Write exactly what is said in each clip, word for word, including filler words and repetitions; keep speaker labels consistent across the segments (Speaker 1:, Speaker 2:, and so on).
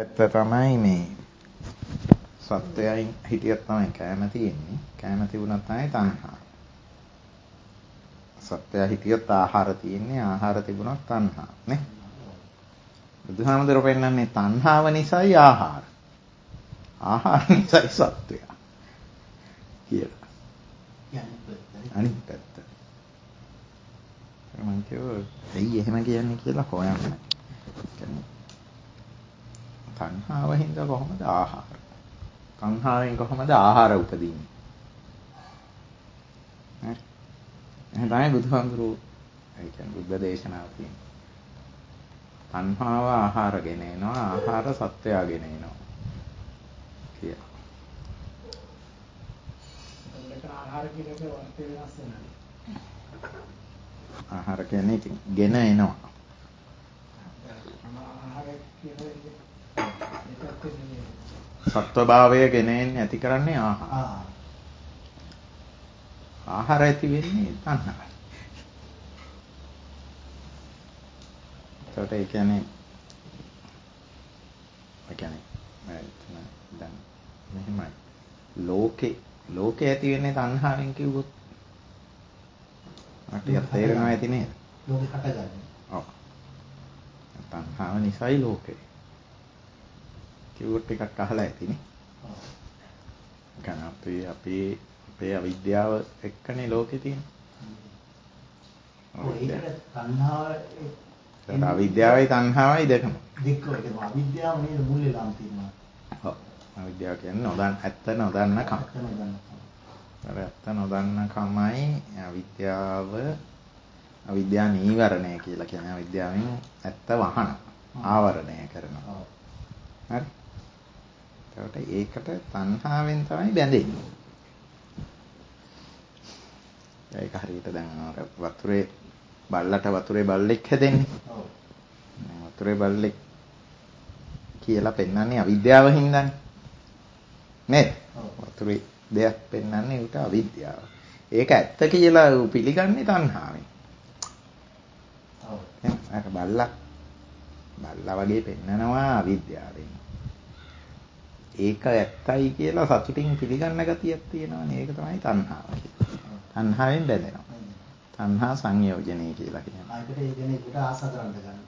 Speaker 1: පැත්ත තමයි මේ සත්‍යයෙන් හිටියත් තමයි කැම තියෙන්නේ. කැම තිබුණත් තමයි තණ්හා. සත්‍ය හිටියත් ආහාර තියෙන්නේ. ආහාර තිබුණත් තණ්හා නේ. බුදුහාමුදුරුවෝ පෙන්නන්නේ තණ්හාව නිසායි ආහාර. ආහාර නිසායි සත්‍ය. කියලා. අනිත් පැත්ත. මම කියෝ ඇයි එහෙම කියන්නේ කියලා හොයන්න. තණ්හාව හින්දා කොහොමද ආහාර? තණ්හාවෙන් කොහොමද ආහාර උපදින්නේ? හරි. එහෙනම් තමයි බුදුහාමුදුරුවෝ ඒ කියන්නේ බුද්ධ දේශනාව තියෙන්නේ. තණ්හාව ආහාර ගෙන එනවා, ආහාර සත්‍යය ගෙන එනවා. කියලා.
Speaker 2: ආහාර කියන එක වර්ථ වෙනස් වෙනවා.
Speaker 1: ආහාර කියන්නේ ඉතින් ගෙන එනවා.
Speaker 2: ආහාර කියන්නේ
Speaker 1: සත්ව භාවය ගෙන එන්නේ ඇති කරන්නේ ආහාර. ආහාර ඇති වෙන්නේ තණ්හාවයි. ඒකට ඒ කියන්නේ ඒ කියන්නේ දැන් මෙහෙමයි. ලෝකේ ලෝකේ ඇති වෙන්නේ තණ්හාවෙන් කිව්වොත් අපිට තේරෙනවා ඇති නේද?
Speaker 2: ලෝකේ හටගන්නේ.
Speaker 1: ඔව්. තණ්හාව නිසායි ලෝකේ. කිව්වොත් ටිකක් අහලා ඇතිනේ. ඔව්. ගන්න අපි අපි අපේ අවිද්‍යාව එක්කනේ ලෝකේ තියෙන්නේ.
Speaker 2: ඔය ඒක තණ්හාව
Speaker 1: ඒක අවිද්‍යාවයි තණ්හාවයි දෙකම.
Speaker 2: දෙකම ඒක අවිද්‍යාව නේද මුල් වෙලාම තියෙනවා.
Speaker 1: ඔව්. අවිද්‍යාව කියන්නේ නොදන්න ඇත්ත නොදන්නකම.
Speaker 2: ඇත්ත නොදන්නකම.
Speaker 1: අර ඇත්ත නොදන්නකමයි අවිද්‍යාව අවිද්‍යා නීවරණය කියලා කියන්නේ අවිද්‍යාවෙන් ඇත්ත වහන ආවරණය කරනවා. හරි. ඒකට ඒකට තණ්හාවෙන් තමයි බැඳෙන්නේ. ඒක හරියට දැන් අර වතුරේ බල්ලට වතුරේ බල්ලෙක් හැදෙන්නේ. ඔව්. වතුරේ බල්ලෙක් කියලා පෙන්වන්නේ අවිද්‍යාව හින්දානේ. නේද? වතුරේ දෙයක් පෙන්වන්නේ උට අවිද්‍යාව. ඒක ඇත්ත කියලා පිළිගන්නේ තණ්හාවෙන්. ඔව්. ඒක බල්ලා බල්ලා වගේ පෙන්නනවා අවිද්‍යාවෙන්. ඒක ඇත්තයි කියලා සතුටින් පිළිගන්න ගතියක් තියෙනවානේ. ඒක තමයි තණ්හාව කියන්නේ. තණ්හාවෙන් බැඳෙනවා. තණ්හා සංයෝජනය කියලා කියනවා.
Speaker 2: ඒකට ඒ කියන්නේ ඒකට ආස කරන්න ගන්නවා.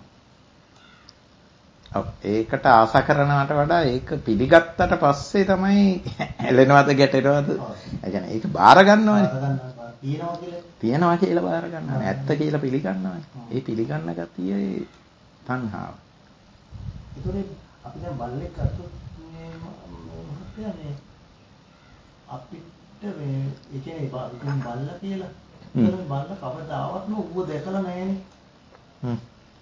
Speaker 1: ඔව් ඒකට ආස කරනවට වඩා ඒක පිළිගත්තට පස්සේ තමයි ඇලෙනවද ගැටෙනවද? ඒ කියන්නේ ඒක බාර ගන්නවනේ.
Speaker 2: බාර ගන්නවා. තියනවා කියලා.
Speaker 1: තියනවා කියලා බාර ගන්නවා. ඇත්ත කියලා පිළිගන්නවනේ. ඒ පිළිගන්න ගතිය ඒ තණ්හාව.
Speaker 2: ඒතකොට අපි දැන් බල්ලෙක් අතොත් මේ මහත්ය මේ අපිට මේ ඒ කියන්නේ බල්ලා කියලා ඒතර බල්ලා කවදාවත් නෝ ඌව දැකලා නැහැනේ.
Speaker 1: හ්ම්.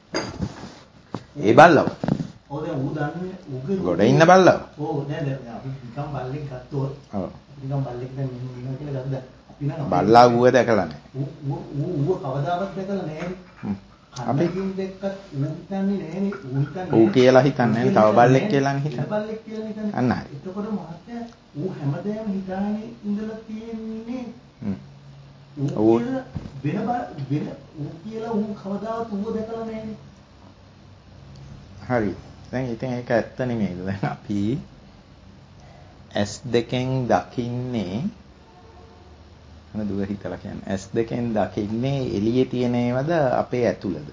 Speaker 1: ඒ බල්ලව.
Speaker 2: ඔව් දැන් ඌ දන්නේ ඌගේ
Speaker 1: ගොඩ ඉන්න බල්ලව.
Speaker 2: ඔව් දැන් දැන් අපි නිකන් බල්ලෙක් ගත්තොත් ඔව් නිකන් බල්ලෙක් දැන් මෙහෙම ඉන්නවා කියලා ගත්තා. අපි නම්
Speaker 1: බල්ලා ඌව දැකලා නැහැ.
Speaker 2: ඌ ඌ ඌව කවදාවත් දැකලා නැහැනේ. හ්ම්. අපි දෙක්කත් ඌ හිතන්නේ නැහැනේ. ඌ හිතන්නේ
Speaker 1: ඌ කියලා හිතන්නේ තව බල්ලෙක් කියලානේ හිතන්නේ.
Speaker 2: බල්ලෙක් කියලා හිතන්නේ.
Speaker 1: අන්න හරි.
Speaker 2: එතකොට මහත්තයා ඌ හැමදේම හිතානේ ඉඳලා තියෙන්නේ.
Speaker 1: හ්ම්.
Speaker 2: ඌ වෙන වෙන ඌ කියලා ඌ කවදාවත් ඌව දැකලා නැහැනේ. හරි.
Speaker 1: දැන් ඉතින් ඒක ඇත්ත නෙමෙයිද? දැන් අපි S දෙකෙන් දකින්නේ මොන දුර හිතලා කියන්නේ S දෙකෙන් දකින්නේ එළියේ තියෙන ඒවාද අපේ ඇතුළද?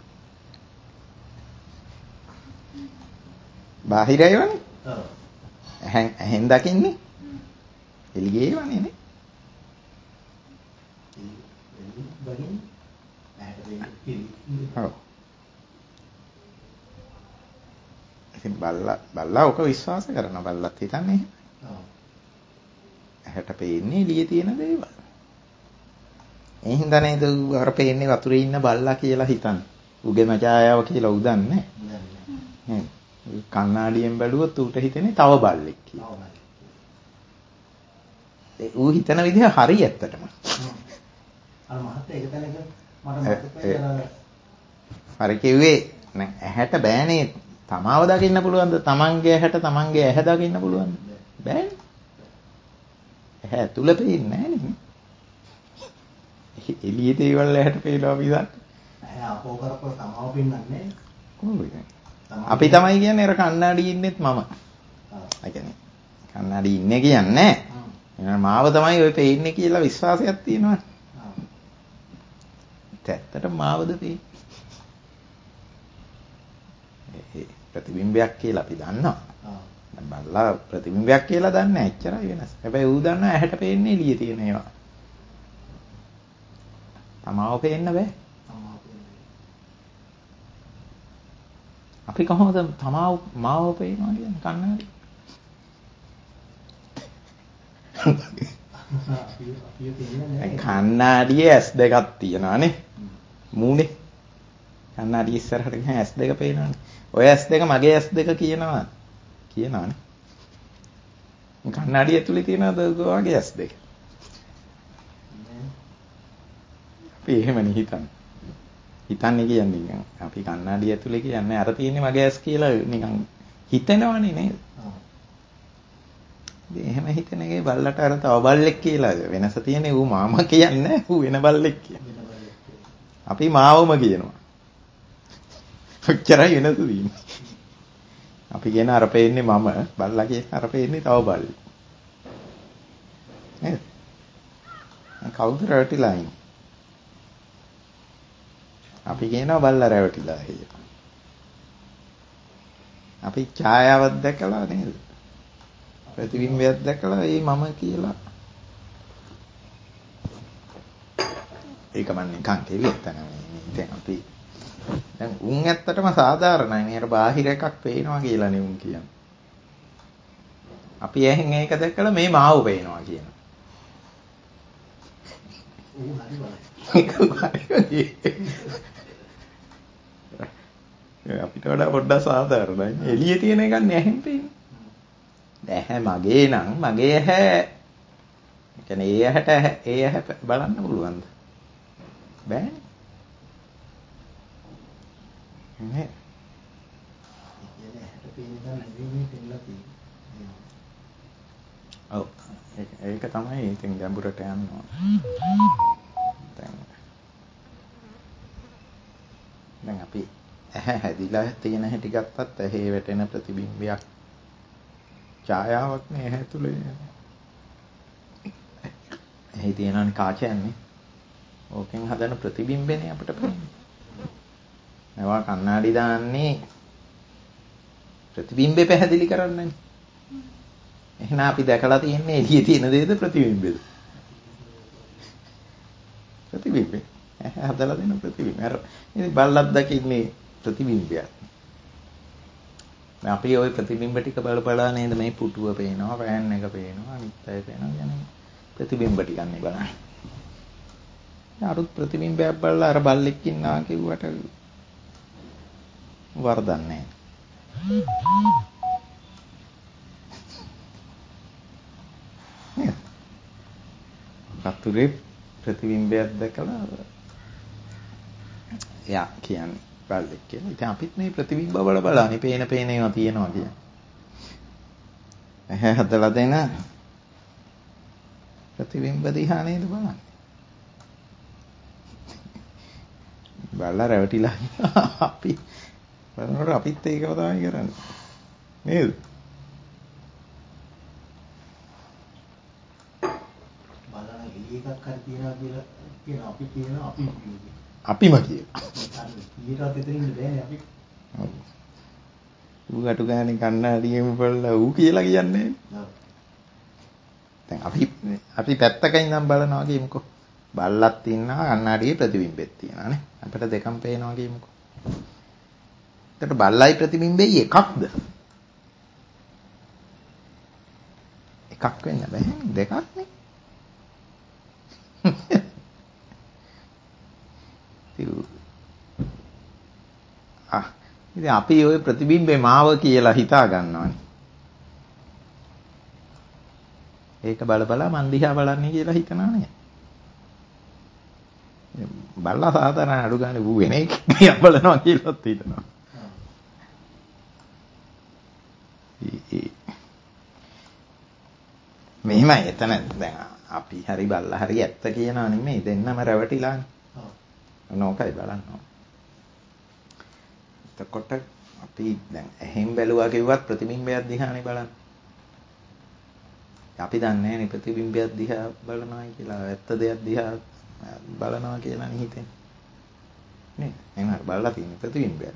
Speaker 1: බාහිර ඒවානේ. ඔව්. ඇහෙන් ඇහෙන් දකින්නේ එළියේ ඒවානේ නේ.
Speaker 2: බගින් ඇහැට දෙන්නේ.
Speaker 1: ඔව්. ඉතින් බල්ලා බල්ලා ඔක විශ්වාස කරනවා බල්ලත් හිතන්නේ එහෙම. ඔව්. ඇහැට පේන්නේ එළියේ තියෙන දේවල්. ඒ හින්දා නේද අර පේන්නේ වතුරේ ඉන්න බල්ලා කියලා හිතන්නේ. උගේ මචායාව කියලා උදන්නේ. නෑ. කන්නාඩියෙන් බැලුවොත් ඌට හිතෙන්නේ තව බල්ලෙක් කියලා. ඒ ඌ හිතන විදිහ හරි ඇත්තටම.
Speaker 2: අර මහත්තයා ඒක තැනක මට මතකයි
Speaker 1: හරි කිව්වේ නෑ ඇහැට බෑනේ තමාව දකින්න පුළුවන්ද? තමන්ගේ ඇහැට තමන්ගේ ඇහැ දකින්න පුළුවන්ද? බෑනේ. ඇහැ ඇතුළේ පේන්නේ නෑනේ. එළියේ දේවල් ඇහැට පේනවා මිසක්
Speaker 2: ඇහැ අපෝ කරපුවා තමාව පෙන්වන්නේ
Speaker 1: කොහොමද? අපි තමයි කියන්නේ අර කන්නඩි ඉන්නෙත් මම. ඒ කියන්නේ කන්නඩි ඉන්නේ කියන්නේ එහෙනම් මාව තමයි ඔය පේන්නේ කියලා විශ්වාසයක් තියෙනවා. ඇත්තට මාවද පේන්නේ. ප්‍රතිබිම්බයක් කියලා අපි දන්නවා. දැන් බල්ලා ප්‍රතිබිම්බයක් කියලා දන්නේ නැහැ. එච්චරයි වෙනස. හැබැයි ඌ දන්නා ඇහැට පේන්නේ එළියේ තියෙන ඒවා. තමාව පේන්න බෑ. අපි කොහොමද තමාව මාව පේනවා කියන්නේ කන්නඩි? කන්නඩියේ ඇස් දෙකක් තියෙනවානේ. මූණේ. කන්නඩිය ඉස්සරහට ගිහින් ඇස් දෙක පේනවානේ. ඔය ඇස් දෙක මගේ ඇස් දෙක කියනවා. කියනවානේ. කන්නඩිය ඇතුලේ තියෙනවද ඔයගේ ඇස් දෙක? අපි එහෙමනේ හිතන්නේ. හිතන්නේ කියන්නේ අපි කන්නඩිය ඇතුලේ කියන්නේ අර තියෙන්නේ මගේ ඇස් කියලා නිකන් හිතනවනේ නේද? ඉතින් එහෙම හිතන එකේ බල්ලට අර තව බල්ලෙක් කියලා වෙනස තියෙන්නේ ඌ මාමා කියන්නේ ඌ වෙන බල්ලෙක් කියන්නේ. අපි මාවම කියනවා. ඔච්චරයි වෙනස තියෙන්නේ. අපි කියන අර පේන්නේ මම බල්ලා කියන අර පේන්නේ තව බල්ලෙක්. නේද? කවුද රැවටිලා ඉන්නේ? අපි කියනවා බල්ලා රැවටිලා කියලා. අපි ඡායාවක් දැකලා නේද? ප්‍රතිබිම්බයක් දැකලා ඒ මම කියලා. ඒක මම නිකන් කෙලියට නෙමෙයි. දැන් අපි දැන් උන් ඇත්තටම සාධාරණයි නේ. අර බාහිර එකක් පේනවා කියලා නේ උන් කියන්නේ. අපි එහෙන් ඒක දැකලා මේ මාව පේනවා කියනවා. ඌ හරි අපිට වඩා පොඩ්ඩක් සාධාරණයි. එළියේ තියෙන එකක් නෑ එහෙන් පේන්නේ. දැහැ මගේ නම් මගේ ඇහැ. ඒ කියන්නේ ඒ ඇහැට ඒ ඇහැ බලන්න පුළුවන්ද? බෑනේ. නේ. ඔව් ඒක තමයි ඉතින් ගැඹුරට යනවා. දැන් දැන් අපි ඇහැ හැදිලා තියෙන හැටි ගත්තත් ඇහි වැටෙන ප්‍රතිබිම්බයක් ඡායාවක් නේ ඇහැ තුලේ. ඇහි තියෙනවනේ කාචයන්නේ. ඕකෙන් හදන ප්‍රතිබිම්බනේ අපිට පේන්නේ. මේවා කණ්ණාඩි දාන්නේ ප්‍රතිබිම්බේ පැහැදිලි කරන්නනේ. එහෙනම් අපි දැකලා තියෙන්නේ එළියේ තියෙන දේද ප්‍රතිබිම්බේද? ප්‍රතිබිම්බේ. ඇහැ හදලා දෙන ප්‍රතිබිම්බය. අර ඉතින් බල්ලක් දකින්නේ ප්‍රතිබිම්බයක්. අපි ওই ප්‍රතිබිම්බ ටික බල බලා නේද මේ පුටුව පේනවා, ෆෑන් එක පේනවා, අනිත් අය පේනවා කියන්නේ ප්‍රතිබිම්බ ටිකක් නේ බලන්නේ. අරුත් ප්‍රතිබිම්බයක් බලලා අර බල්ලෙක් ඉන්නවා කිව්වට වරදක් නැහැ. වතුරේ ප්‍රතිබිම්බයක් දැකලා යා කියන්නේ බල්ලෙක් කියලා. ඉතින් අපිත් මේ ප්‍රතිබිම්බ වල බලන්නේ පේන පේන ඒවා තියෙනවා කියන්නේ. ඇහැ හදලා දෙන ප්‍රතිබිම්බ දිහා නේද බලන්නේ. බල්ලා රැවටිලා අපි බලනකොට අපිත් ඒකම තමයි කරන්නේ. නේද?
Speaker 2: බලන එළිය එකක් හරි තියනවා කියලා කියන අපි කියනවා අපි කියන්නේ.
Speaker 1: අපිම කියනවා.
Speaker 2: ඊටත් එතනින් බෑනේ අපි.
Speaker 1: ඔව්. ඌ අටු ගානේ කන්නඩියෙම බලලා ඌ කියලා කියන්නේ. ඔව්. දැන් අපි අපි පැත්තක ඉඳන් බලනවා කියමුකෝ. බල්ලක් ඉන්නවා කන්නඩියේ ප්‍රතිබිම්බෙත් තියෙනවානේ. අපිට දෙකම පේනවා කියමුකෝ. එතකොට බල්ලයි ප්‍රතිබිම්බෙයි එකක්ද? එකක් වෙන්න බෑ. දෙකක් නේ. ආ ඉතින් අපි ওই ප්‍රතිබිම්බේ මාව කියලා හිතා ගන්නවානේ. ඒක බල බලා මන් දිහා බලන්නේ කියලා හිතනවා නේ. බල්ලා සාధాරණ අඩු ගානේ ඌ වෙන එකක් දිහා බලනවා කියලාත් හිතනවා. මෙහෙමයි එතන දැන් අපි හරි බල්ලා හරි ඇත්ත කියනවා නෙමෙයි දෙන්නම රැවටිලානේ. ඔව්. නෝකයි බලන්න. එතකොට අපි දැන් එහෙන් බැලුවා කිව්වත් ප්‍රතිබිම්බයක් දිහානේ බලන්නේ. අපි දන්නේ නැහැ නේ ප්‍රතිබිම්බයක් දිහා බලනවායි කියලා. ඇත්ත දෙයක් දිහා බලනවා කියලා නේ හිතෙන්නේ. නේ? එහෙනම් බලලා තියෙන ප්‍රතිබිම්බයක්.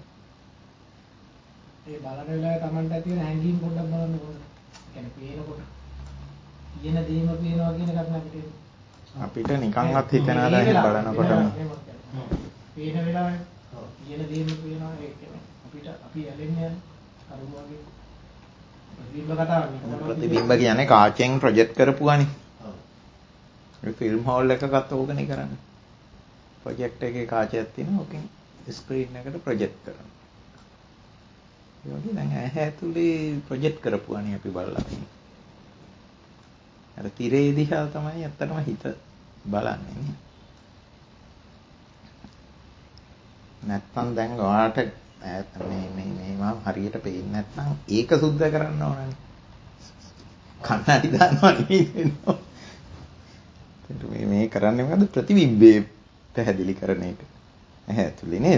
Speaker 3: ඒ බලන වෙලාවේ Tamanට තියෙන හැඟීම් පොඩ්ඩක් බලන්න ඕනේ. يعني පේනකොට කියන දේම පේනවා කියන එකක් නැතිද?
Speaker 1: අපිට නිකන්වත් හිතනවා දැන් බලනකොටම.
Speaker 3: පේන වෙලාවේ කියන දේම පේනවා ඒ කියන්නේ අපිට අපි ඇලෙන්නේ අරුම වගේ. ප්‍රතිබිම්බ කතාව
Speaker 1: ප්‍රතිබිම්බ කියන්නේ කාචෙන් ප්‍රොජෙක්ට් කරපුවානේ. ඔව්. ඒ ෆිල්ම් හෝල් එකකත් ඕකනේ කරන්නේ. ප්‍රොජෙක්ට් එකේ කාචයක් තියෙනවා ඕකෙන් ස්ක්‍රීන් එකට ප්‍රොජෙක්ට් කරනවා. ඒ වගේ දැන් ඇහැ ඇතුලේ ප්‍රොජෙක්ට් කරපුවානේ අපි බලලා තියෙන්නේ. අර තිරේ දිහා තමයි ඇත්තටම හිත බලන්නේ නේ. නැත්තම් දැන් ඔයාලට මේ මේ මේ මම හරියට පේන්නේ නැත්නම් ඒක සුද්ධ කරන්න ඕනනේ. කන්නඩි දානවා නෙවෙයි. මේ මේ කරන්නේ මොකද ප්‍රතිබිම්බේ පැහැදිලි කරන එක. ඇහැ ඇතුලේ නේද?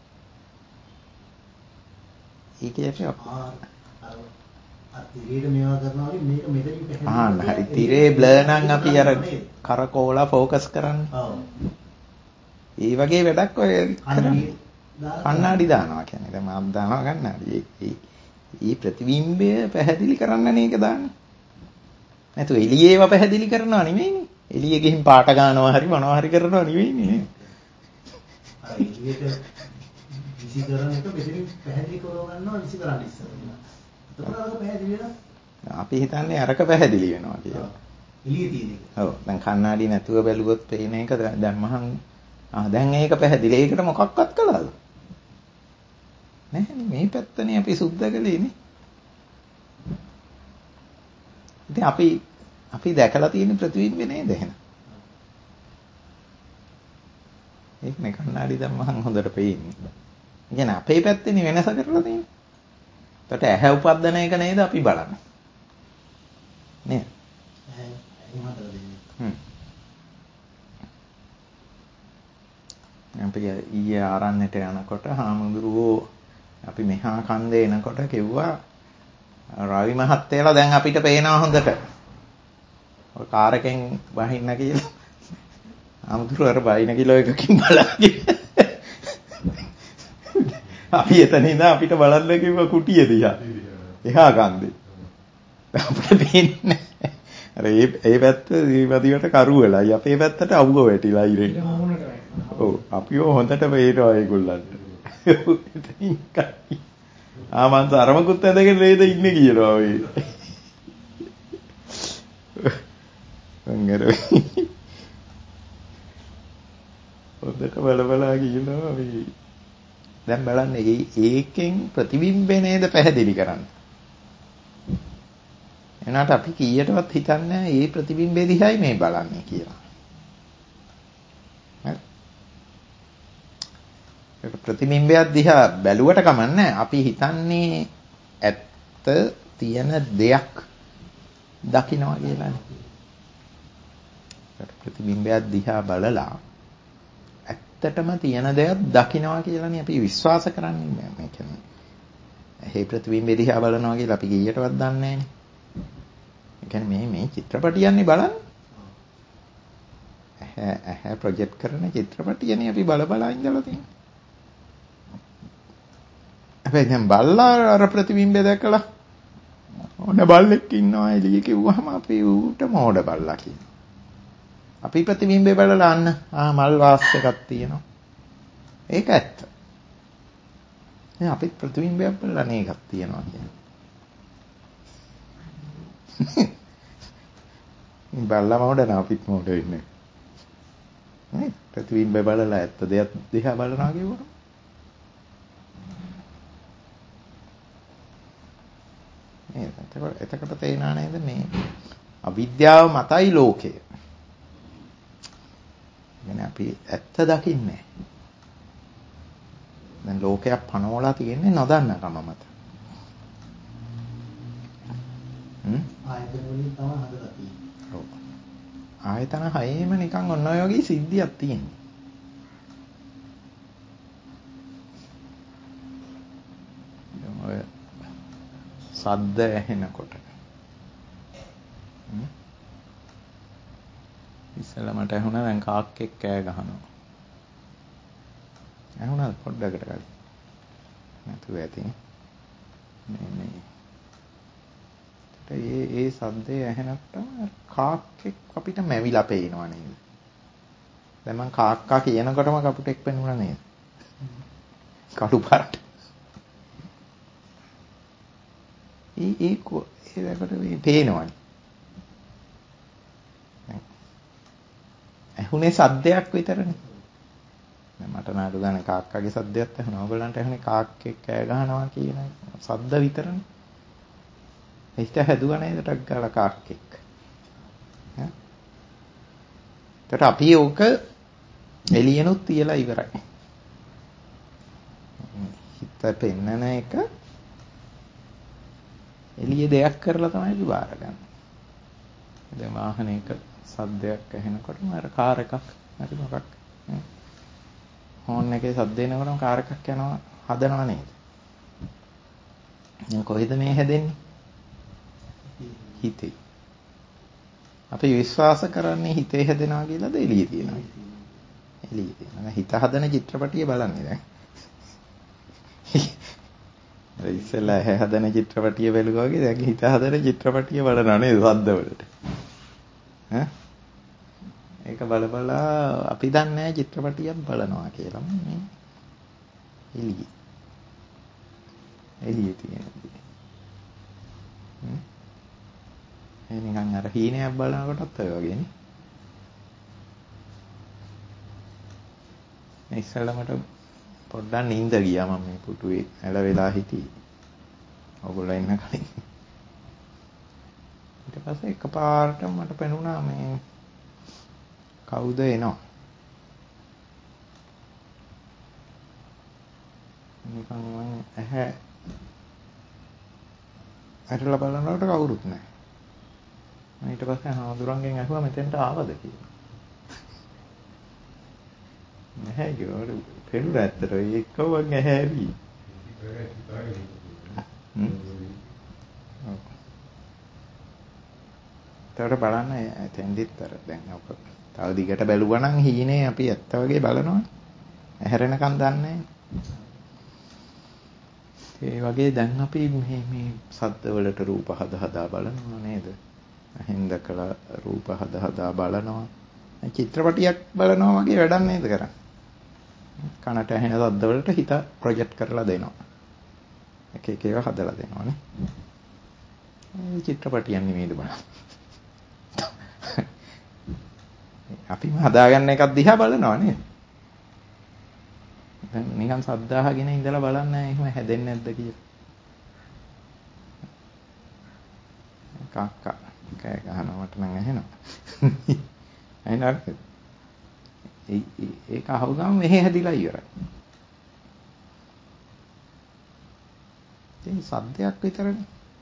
Speaker 1: ඒකේ
Speaker 2: තිරේට මේවා කරනවා වගේ මේක මෙතනින් පැහැදිලි
Speaker 1: ආ හරි තිරේ බ්ලර් නම් අපි අර කරකෝලා ෆෝකස් කරන්නේ.
Speaker 2: ඔව්.
Speaker 1: ඒ වගේ වැඩක් ඔය කන්නඩි දානවා කියන්නේ. දැන් මම දානවා කන්නඩි. ඒ ඒ ප්‍රතිබිම්බය පැහැදිලි කරන්න නේක දාන්නේ. නැතු එළියේව පැහැදිලි කරනවා නෙමෙයිනේ. එළියේ ගිහින් පාට ගන්නවා හරි මොනවා හරි කරනවා නෙමෙයිනේ නේ.
Speaker 2: අර එළියට විසි කරන එක මෙතනින් පැහැදිලි කරව ගන්නවා විසි කරන්න ඉස්සෙල්ලා.
Speaker 1: අපි හිතන්නේ අරක පැහැදිලි වෙනවා කියලා.
Speaker 2: එළියේ තියෙන එක.
Speaker 1: ඔව්. දැන් කන්නඩි නැතුව බැලුවොත් පේන එක දැන් මහන් ආ දැන් ඒක පැහැදිලි. ඒකට මොකක්වත් කළාද? නැහැ මේ පැත්තනේ අපි සුද්ධ කළේ නේ. ඉතින් අපි අපි දැකලා තියෙන ප්‍රතිබිම්බ නේද එහෙනම්? ඒක නේ කන්නඩි දැන් මහන් හොඳට පේන්නේ. ඉතින් අපේ පැත්තේනේ වෙනස කරලා තියෙන්නේ. ඒකට ඇහැ උපද්දන එක නේද අපි බලන්නේ. නේද? හ්ම්. අපි ඊයේ ආරණ්‍යට යනකොට හාමුදුරුවෝ අපි මෙහා කන්දේ එනකොට කිව්වා රවි මහත්තයලා දැන් අපිට පේනවා හොඳට. ඔය කාර් එකෙන් වහින්න කියලා. හාමුදුරුවෝ අර බයින කිලෝ එකකින් බලාගෙන අපි එතන ඉඳන් අපිට බලන්න කිව්ව කුටිය දිහා. එහා කන්දේ. අපිට පේන්නේ අර ඒ ඒ පැත්ත දීපදිවට කරු වෙලයි. අපේ පැත්තට අවුව වැටිලා ඉරෙන්. ඔව් අපි හොඳට පේනවා ඒගොල්ලන්ට. ආ මං අරමකුත් ඇදගෙන නේද ඉන්නේ කියනවා ඔය. අංගර හොඳට බලබලා කියනවා මේ දැන් බලන්න ඒකෙන් ප්‍රතිබිම්බේ නේද පැහැදිලි කරන්නේ. එනකට අපි කීයටවත් හිතන්නේ මේ ප්‍රතිබිම්බේ දිහායි මේ බලන්නේ කියලා. හරි. ඒක ප්‍රතිබිම්බයක් දිහා බැලුවට කමන්නේ අපි හිතන්නේ ඇත්ත තියෙන දෙයක් දකින්නවා කියලානේ. ප්‍රතිබිම්බයක් දිහා බලලා ඇත්තටම තියෙන දෙයක් දකින්නවා කියලානේ අපි විශ්වාස කරන්නේ. මේ කියන්නේ ඒ ප්‍රතිබිම්බෙ දිහා බලනවා කියලා අපි කීයටවත් දන්නේ නැහැනේ. ඒ කියන්නේ මේ මේ චිත්‍රපටියන්නේ බලන්න. ඇහැ ඇහැ ප්‍රොජෙක්ට් කරන චිත්‍රපටියනේ අපි බල බල ඉඳලා තියෙන්නේ. හැබැයි දැන් බල්ලා අර ප්‍රතිබිම්බය දැකලා ඕන බල්ලෙක් ඉන්නවා එළියේ කිව්වහම අපි ඌට මෝඩ බල්ලා කියනවා. අපි ප්‍රතිබිම්බේ බලලා අන්න ආ මල් වාස් එකක් තියෙනවා. ඒක ඇත්ත. දැන් අපි ප්‍රතිබිම්බයක් බලලා නේ එකක් තියෙනවා කියන්නේ. බල්ලා මෝඩ නා අපිත් මෝඩ වෙන්නේ. නේ ප්‍රතිබිම්බේ බලලා ඇත්ත දෙයක් දිහා බලනවා කියවුවා. නේද? එතකොට එතකොට තේනා නේද මේ අවිද්‍යාව මතයි ලෝකය. يعني අපි ඇත්ත දකින්නේ. දැන් ලෝකයක් පනවලා තියෙන්නේ නොදන්නකම මත. හ්ම්
Speaker 2: ආයතන වලින් තමයි හදලා තියෙන්නේ.
Speaker 1: ඔව්. ආයතන හයේම නිකන් ඔන්න ඔය වගේ සිද්ධියක් තියෙනවා. සද්ද ඇහෙනකොට. ඉස්සෙල්ලා මට ඇහුණා දැන් කාක්කෙක් කෑ ගහනවා. ඇහුණාද පොඩ්ඩකට කලින්? නැතුව ඇති. මේ මේ ඒ ඒ සද්දේ ඇහෙනකොටම කාක්කෙක් අපිට මැවිලා පේනවා නේද? දැන් මං කාක්කා කියනකොටම කපුටෙක් පෙනුණා නේද? කටු පාට. ඒ ඒ ඒකට මේ පේනවනේ. ඇහුනේ සද්දයක් විතරනේ. දැන් මට නාඩු ගන්න කාක්කාගේ සද්දයක් ඇහුණා. ඔයගලන්ට ඇහුනේ කාක්කෙක් කෑ ගහනවා කියන සද්ද විතරනේ. හිත හැදුවා නේද ටක් ගාලා කාක්කෙක්. ඈ. ඒකට අපි ඕක එළියනොත් තියලා ඉවරයි. හිත පෙන්නන එක එළිය දෙයක් කරලා තමයි අපි බාර ගන්න. දැන් වාහනයක සද්දයක් ඇහෙනකොටම අර කාර් එකක් හරි මොකක් හෝන් එකේ සද්ද එනකොටම කාර් එකක් යනවා හදනවා නේද? දැන් කොහෙද මේ හැදෙන්නේ? හිතේ. අපි විශ්වාස කරන්නේ හිතේ හැදෙනවා කියලාද එළියේ තියෙනවා? එළියේ තියෙනවා. හිත හදන චිත්‍රපටිය බලන්නේ දැන්. ඉස්සෙල්ලා ඇහැ හදන චිත්‍රපටිය බැලුවා වගේ දැන් හිත හදන චිත්‍රපටිය බලනවා නේද සද්ද වලට. ඈ ඒක බල බලා අපි දන්නේ චිත්‍රපටියක් බලනවා කියලා මේ එළියේ. එළියේ තියෙනවා. හ්ම් ඒ නිකන් අර හීනයක් බලනකොටත් ඔය වගේනේ. මේ ඉස්සෙල්ලා මට පොඩ්ඩක් නිින්ද ගියා මම මේ පුටුවේ ඇල වෙලා හිටියේ. ඔයගොල්ලෝ ඉන්න කලින්. ඊට පස්සේ එකපාරට මට පෙනුණා මේ කවුද එනවා. නිකන් මම ඇහැ ඇරලා බලනකොට කවුරුත් නැහැ. ඊට පස්සේ හාමුදුරන්ගෙන් අහුවා මෙතෙන්ට ආවද කියලා. නැහැ කිව්වා. පෙනුන ඇත්තට ඒ එක්කම මං ඇහැ ඇවි. ඒකට බලන්න තෙන්දිත් අර දැන් ඔක තව දිගට බැලුවා නම් හීනේ අපි ඇත්ත වගේ බලනවා. ඇහැරෙනකන් දන්නේ ඒ වගේ දැන් අපි මේ මේ සද්ද වලට රූප හද හදා බලනවා නේද? ඇහෙන් දැකලා රූප හද හදා බලනවා. චිත්‍රපටියක් බලනවා වගේ වැඩක් නේද කරන්නේ? කනට ඇහෙන සද්ද වලට හිත ප්‍රොජෙක්ට් කරලා දෙනවා. එක එක ඒවා හදලා දෙනවා නේ. මේ චිත්‍රපටියක් නෙමෙයිද බලන්න. අපිම හදාගන්න එකක් දිහා බලනවා නේද? දැන් නිකන් සද්ද අහගෙන ඉඳලා බලන්නේ එහෙම හැදෙන්නේ නැද්ද කියලා. කාක්කා කෑ ගහනවා මට නම් ඇහෙනවා. ඇහෙනවද? ඒ ඒක අහව ගම මෙහෙ හැදිලා ඉවරයි. ඉතින් සද්දයක් විතරනේ.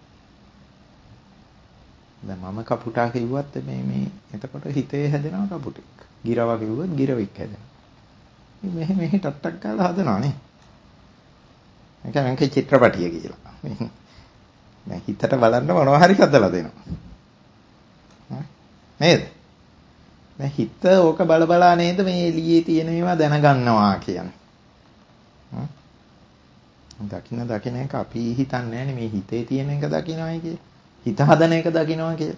Speaker 1: දැන් මම කපුටා කිව්වත් මේ මේ එතකොට හිතේ හැදෙනවා කපුටෙක්. ගිරවා කිව්වොත් ගිරවෙක් හැදෙනවා. මේ මෙහෙ මෙහෙ ටට්ටක් ගාලා හදනවා නේ. ඒ කියන්නේ චිත්‍රපටිය කියලා. දැන් හිතට බලන්න මොනවා හරි හදලා දෙනවා. නේද? දැන් හිත ඕක බල බලා නේද මේ එළියේ තියෙන ඒවා දැනගන්නවා කියන්නේ. දකින්න දකින්න එක අපි හිතන්නේ නැහැ මේ හිතේ තියෙන එක දකින්නයි කිය. හිත හදන එක දකින්නවා කියලා.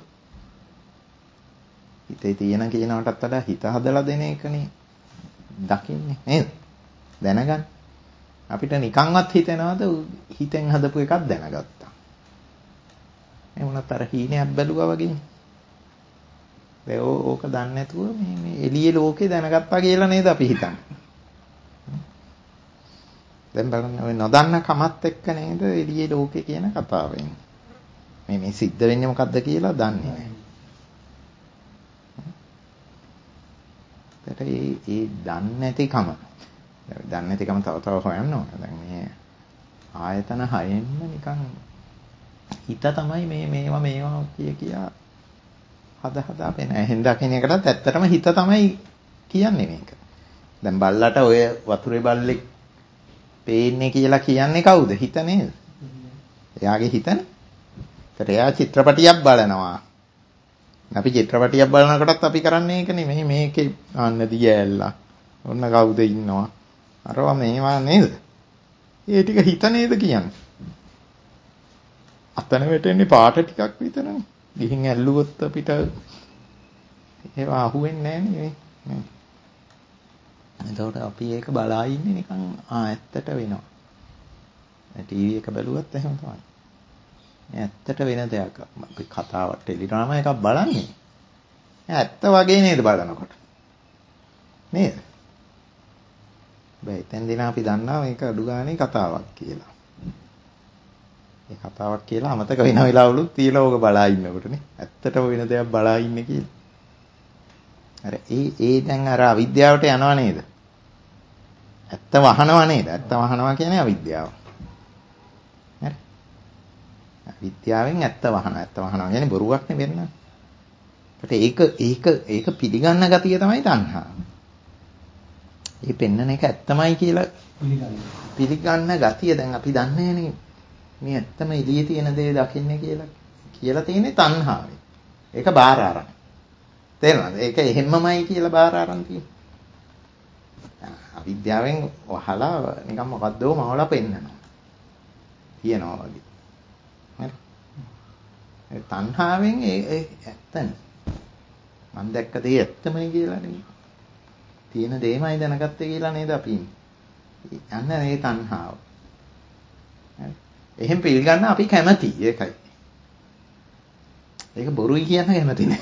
Speaker 1: හිතේ තියෙන කියනකටත් වඩා හිත හදලා දෙන එකනේ දකින්නේ නේද? දැනගන්න. අපිට නිකන්වත් හිතෙනවද හිතෙන් හදපු එකක් දැනගත්තා. ඒ වුණත් අර හීනයක් බැලුවා වගේ. ඒ ඕක දන්නේ නැතුව මේ මේ එළියේ ලෝකේ දැනගත්තා කියලා නේද අපි හිතන්නේ. දැන් බලන්න ඔය නොදන්න කමත් එක්ක නේද එළියේ ලෝකේ කියන කතාව එන්නේ. මේ මේ සිද්ධ වෙන්නේ මොකද්ද කියලා දන්නේ නැහැ. ඒකට ඒ ඒ දන්නේ නැතිකම දන්නේ නැතිකම තව තව හොයන්න ඕන. දැන් මේ ආයතන හයෙන්ම නිකන් හිත තමයි මේ මේවා මේවා කිය කියා හද හදා වෙන. එහෙන් දකින්න එකටත් ඇත්තටම හිත තමයි කියන්නේ මේක. දැන් බල්ලට ඔය වතුරේ බල්ලෙක් පේන්නේ කියලා කියන්නේ කවුද? හිත නේද? එයාගේ හිතනේ. ඒතර එයා චිත්‍රපටියක් බලනවා. අපි චිත්‍රපටියක් බලනකොටත් අපි කරන්නේ ඒක නෙමෙයි. මේකේ ආන්න දියැල්ලා. ඔන්න කවුද ඉන්නවා. අරවා මේවා නේද? ඒ ටික හිත නේද කියන්නේ. අතන වැටෙන්නේ පාට ටිකක් විතරනේ. ගිහින් ඇල්ලුවොත් අපිට ඒවා අහුවෙන්නේ නැහැ නේ. එතකොට අපි ඒක බලා ඉන්නේ නිකන් ආ ඇත්තට වෙනවා. ටීවී එක බැලුවත් එහෙම තමයි. ඇත්තට වෙන දෙයක්. අපි කතාවක් ටෙලිඩ්‍රාමා එකක් බලන්නේ. ඇත්ත වගේ නේද බලනකොට. නේද? බෑ එතෙන් දින අපි දන්නවා මේක අඩු ගානේ කතාවක් කියලා. ඒ කතාවක් කියලා අමතක වෙන වෙලාවලුත් තියලා ඕක බලා ඉන්නකොටනේ. ඇත්තටම වෙන දෙයක් බලා ඉන්නේ කියලා. අර ඒ ඒ දැන් අර අවිද්‍යාවට යනවා නේද? ඇත්ත වහනවා නේද? ඇත්ත වහනවා කියන්නේ අවිද්‍යාව. හරි. අවිද්‍යාවෙන් ඇත්ත වහනවා. ඇත්ත වහනවා කියන්නේ බොරුවක් නෙවෙන්නේ. ඒක ඒක ඒක පිළිගන්න ගතිය තමයි තණ්හාව. ඒ පෙන්නන එක ඇත්තමයි කියලා පිළිගන්න ගතිය දැන් අපි දන්නේ නේ. මේ ඇත්තම එළියේ තියෙන දේ දකින්නේ කියලා කියලා තියෙන්නේ තණ්හාවෙන්. ඒක බාර අරන්. තේරෙනවද? ඒක එහෙම්මමයි කියලා බාර අරන් තියෙන්නේ. අවිද්‍යාවෙන් වහලා නිකන් මොකද්දෝ මවලා පෙන්නනවා. තියනවා වගේ. හරි. ඒ තණ්හාවෙන් ඒ ඇත්තනේ. මම දැක්ක දේ ඇත්තමයි කියලා නෙමෙයි. තියෙන දෙයමයි දැනගත්තේ කියලා නේද අපි ඉන්නේ. අන්න ඒ තණ්හාව. හරි. එහෙන් පිළිගන්න අපි කැමති. ඒකයි. ඒක බොරුයි කියන්න කැමති නෑ.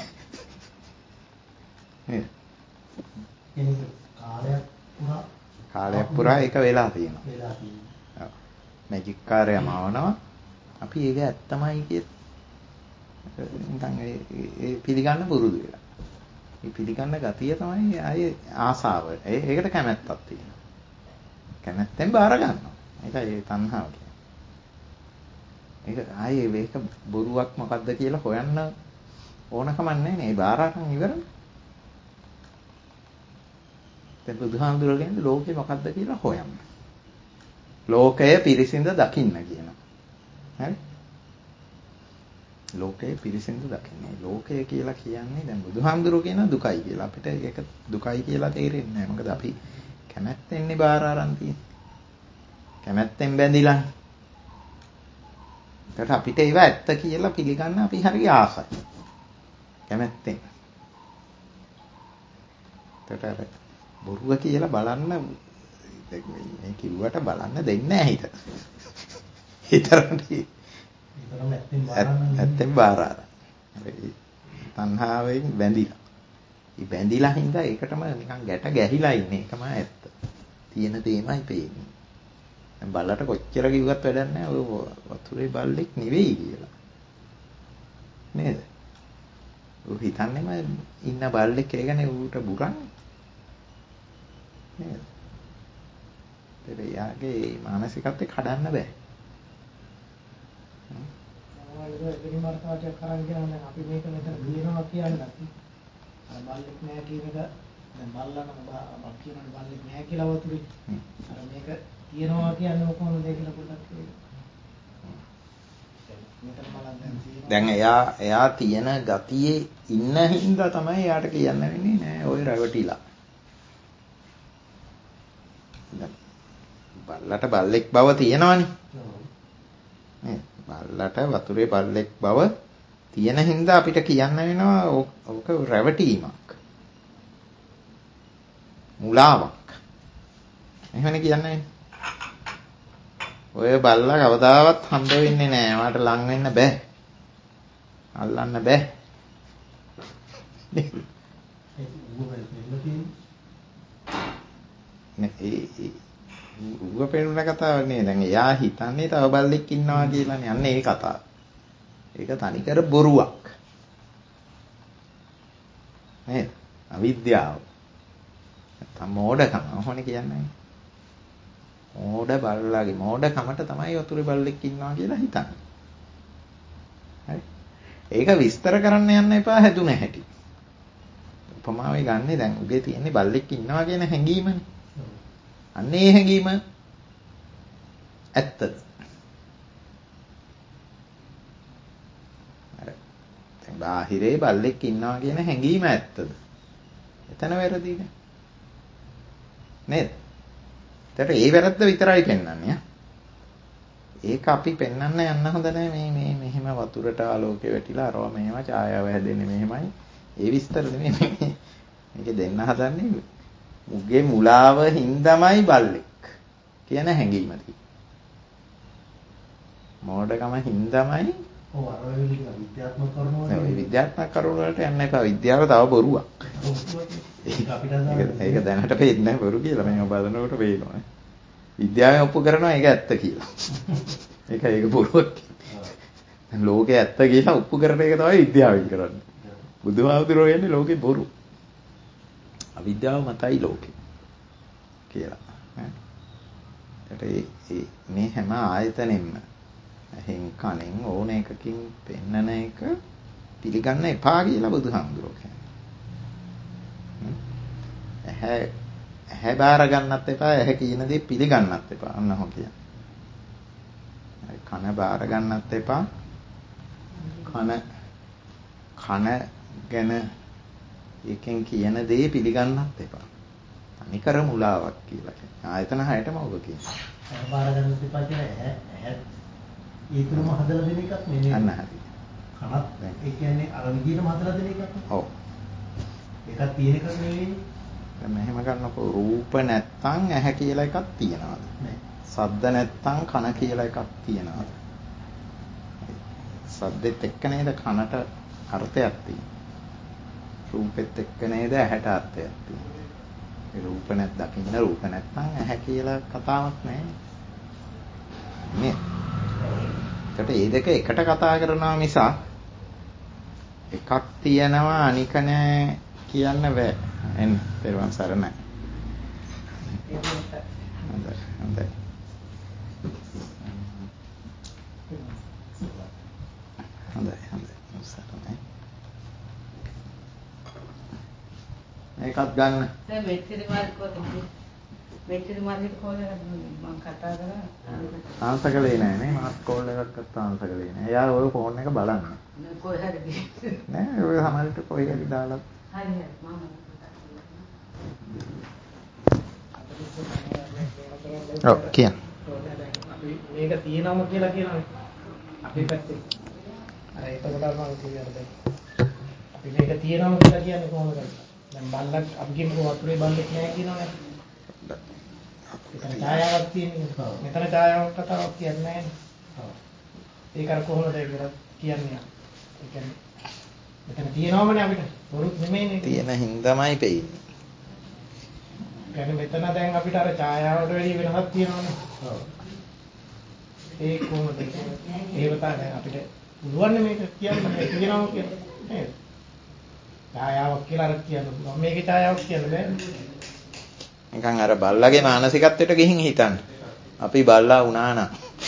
Speaker 1: නේද?
Speaker 2: ඒක කාලයක් පුරා
Speaker 1: කාලයක් පුරා ඒක වෙලා තියෙනවා.
Speaker 2: වෙලා තියෙනවා.
Speaker 1: ඔව්. මැජික් කාර්යය මවනවා. අපි ඒක ඇත්තමයි කිය නිකන් ඒ පිළිගන්න පුරුදු වෙලා. මේ පිළිගන්න ගතිය තමයි ආයේ ආසාව. ඒකට කැමැත්තක් තියෙනවා. කැමැත්තෙන් බාර ගන්නවා. ඒකයි ඒ තණ්හාව කියන්නේ. ඒක ආයේ මේක බොරුවක් මොකද්ද කියලා හොයන්න ඕනකම නැහැ නේ. ඒ බාර අරන් ඉවරනේ. දැන් බුදුහාමුදුරුවෝ කියන්නේ ලෝකේ මොකද්ද කියලා හොයන්න. ලෝකය පිරිසිඳ දකින්න කියනවා. හරි? ලෝකය පිරිසිඳ දකින්නේ. ලෝකය කියලා කියන්නේ දැන් බුදුහාමුදුරුවෝ කියන දුකයි කියලා. අපිට ඒක දුකයි කියලා තේරෙන්නේ නැහැ. මොකද අපි කැමැත්තෙන්නේ බාර අරන් තියෙන්නේ. කැමැත්තෙන් බැඳිලා. ඒකට අපිට ඒව ඇත්ත කියලා පිළිගන්න අපි හරිය ආසයි. කැමැත්තෙන්. ඒකට බොරුව කියලා බලන්න මේ කිව්වට බලන්න දෙන්නේ නැහැ හිත. හිතරන්නේ. ඇත්තෙන් බාර අරන්. තණ්හාවෙන් බැඳිලා. මේ බැඳිලා හින්දා ඒකටම නිකන් ගැට ගැහිලා ඉන්නේ. ඒකම ඇත්ත. තියෙන දෙයමයි පේන්නේ. දැන් බල්ලට කොච්චර කිව්වත් වැඩක් නැහැ. ඔය වතුරේ බල්ලෙක් නෙවෙයි කියලා. නේද? ඌ හිතන්නේම ඉන්න බල්ලෙක් ඒකනේ ඌට බුරන්නේ. නේද? ඒක යාගේ මානසිකත්වය කඩන්න බෑ.
Speaker 3: ඒක විමර්ශනයක් කරන් කියන්නේ අපි මේක මෙතන දිනනවා කියන්නේ අර බල්ලෙක් නෑ කියන එක දැන් බල්ලනම බක් කියනනේ බල්ලෙක් නෑ කියලා වතුරේ අර මේක තියනවා කියන්නේ කොහොමද කියලා පොඩ්ඩක් කියන්න.
Speaker 1: දැන් එයා එයා තියෙන ගතියේ ඉන්න හින්දා තමයි එයාට කියන්න වෙන්නේ නෑ ඔය රැවටිලා. බල්ලට බල්ලෙක් බව තියෙනවනේ. නේ බල්ලට වතුරේ බල්ලෙක් බව තියෙන හින්දා අපිට කියන්න වෙනවා ඕක රැවටීමක්. මුලාවක්. එහෙමනේ කියන්නේ. ඔය බල්ලා කවදාවත් හම්බ වෙන්නේ නෑ. වාට ලං වෙන්න බෑ. අල්ලන්න බෑ. නේ ඌව පෙනුන කතාව නේ. දැන් එයා හිතන්නේ තව බල්ලෙක් ඉන්නවා කියලානේ. අන්න ඒ කතාව. ඒක තනිකර බොරුවක්. නේද? අවිද්‍යාව. නැත්නම් මෝඩකම. ඔහොනේ කියන්නේ. මෝඩ බල්ලාගේ මෝඩකමට තමයි වතුරේ බල්ලෙක් ඉන්නවා කියලා හිතන්නේ. හරි? ඒක විස්තර කරන්න යන්න එපා හැදුන හැටි. උපමාවේ ගන්නේ දැන් උගේ තියෙන්නේ බල්ලෙක් ඉන්නවා කියන හැඟීමනේ. අන්න ඒ හැඟීම ඇත්තද? බාහිරේ බල්ලෙක් ඉන්නවා කියන හැඟීම ඇත්තද? එතන වැරදිද? නේද? ඒකට ඒ වැරද්ද විතරයි පෙන්වන්නේ. ඒක අපි පෙන්වන්න යන්න හොඳ නැහැ. මේ මේ මෙහෙම වතුරට ආලෝකය වැටිලා අරවා මෙහෙම ඡායාව හැදෙන්නේ මෙහෙමයි. ඒ විස්තර නෙමෙයි මේක දෙන්න හදන්නේ. මුගේ මුලාව හින්දාමයි බල්ලෙක් කියන හැඟීම තියෙන්නේ. මෝඩකම හින්දාමයි.
Speaker 2: ඔව් අර ඔය විද්‍යාත්මක කරුණු වල
Speaker 1: ඒ විද්‍යාත්මක කරුණු වලට යන්න එපා. විද්‍යාව තව බොරුවක්.
Speaker 2: ඒක අපිට
Speaker 1: ඒක දැනට පේන්නේ නැහැ බොරු කියලා. මම බලනකොට පේනවා. විද්‍යාවෙන් ඔප්පු කරනවා ඒක ඇත්ත කියලා. ඒක ඒක බොරුවක්. ලෝකේ ඇත්ත කියලා ඔප්පු කරන එක තමයි විද්‍යාවෙන් කරන්නේ. බුදුහාමුදුරුවෝ කියන්නේ ලෝකේ බොරු. අවිද්‍යාව මතයි ලෝකේ කියලා. ඒ මේ හැම ආයතනෙම එහෙන් කණෙන් ඕන එකකින් පෙන්නන එක පිළිගන්න එපා කියලා බුදුහාමුදුරුවෝ කියන්නේ. ඇහැ ඇහැ බාර ගන්නත් එපා, ඇහැ කියන දේ පිළිගන්නත් එපා. අන්න හො කියන්නේ. කන බාර ගන්නත් එපා. කන කන ගැන එකෙන් කියන දේ පිළිගන්නත් එපා. අනිකර මුලාවක් කියලා කියන්නේ. ආයතන හයටම ඔබ කියන්නේ.
Speaker 2: ඇහැ බාර ගන්නත් එපා කියලා ඇහැ ඒකම හදලා දෙන එකක් නෙමෙයි.
Speaker 1: අන්න හරි.
Speaker 2: කනත් ඒ කියන්නේ අර විදිහටම හදලා දෙන එකක්.
Speaker 1: ඔව්.
Speaker 2: එකක් තියෙන එකක් නෙවෙයි.
Speaker 1: දැන් මෙහෙම ගන්නකො රූප නැත්තම් ඇහැ කියලා එකක් තියනවාද?
Speaker 2: නෑ.
Speaker 1: ශබ්ද නැත්තම් කන කියලා එකක් තියනවාද? ශබ්දෙත් එක්ක නේද කනට අර්ථයක් තියෙන්නේ. රූපෙත් එක්ක නේද ඇහැට අර්ථයක් තියෙන්නේ. ඒ රූප නැත් දකින්න රූප නැත්තම් ඇහැ කියලා කතාවක් නෑ. නේ? ඒකට මේ දෙක එකට කතා කරනවා මිසක් එකක් තියනවා අනික නෑ කියන්න බෑ. එන්න පෙරවන් සරණයි. හොඳයි හොඳයි. හොඳයි හොඳයි සරණයි. මේකත් ගන්න.
Speaker 4: දැන් මෙච්චරි මාර්ක් කොහොමද? මෙච්චරි මාර්ක් කොහොමද මම කතා කරා?
Speaker 1: ආන්සර් කළේ නෑ නේ මාත් කෝල් එකක්වත් ආන්සර් කළේ නෑ. එයා ඔය ෆෝන් එක බලන්න.
Speaker 4: කොයි හරි
Speaker 1: නෑ ඔය සමහරට කොයි හරි දාලා.
Speaker 4: හරි හරි මම
Speaker 1: ඔව් කියන්න.
Speaker 3: අපි මේක තියෙනවම කියලා කියනවානේ. අපි පැත්තේ. අර එතකොට මම කියන්නේ දැන් අපි මේක තියෙනවම කියලා කියන්නේ කොහොමද? දැන් බල්ලක් අපි කියමුකෝ වතුරේ බල්ලෙක් නැහැ කියනවනේ. එතන ඡායාවක් තියෙනවා. මෙතන ඡායාවක් කතාවක් කියන්නේ නැහැ. ඔව්. ඒක අර කොහොමද කියලා කියන්නේ. ඒ කියන්නේ මෙතන තියෙනවමනේ අපිට. වරුත් නෙමෙයිනේ.
Speaker 1: තියෙන හින්දාමයි පෙන්නේ.
Speaker 3: يعني මෙතන දැන් අපිට අර ඡායාවට වැඩි වෙනසක් තියෙනවනේ. ඔව්. ඒ කොහොමද? ඒව තමයි අපිට පුළුවන් මේක කියන්න මේ කියනවා කියන්නේ නේද? ඡායාවක් කියලා අර කියන්න පුළුවන්. මේකේ ඡායාවක් කියන්න බෑ.
Speaker 1: නිකන් අර බල්ලාගේ මානසිකත්වයට ගිහින් හිතන්න. අපි බල්ලා වුණා නම්.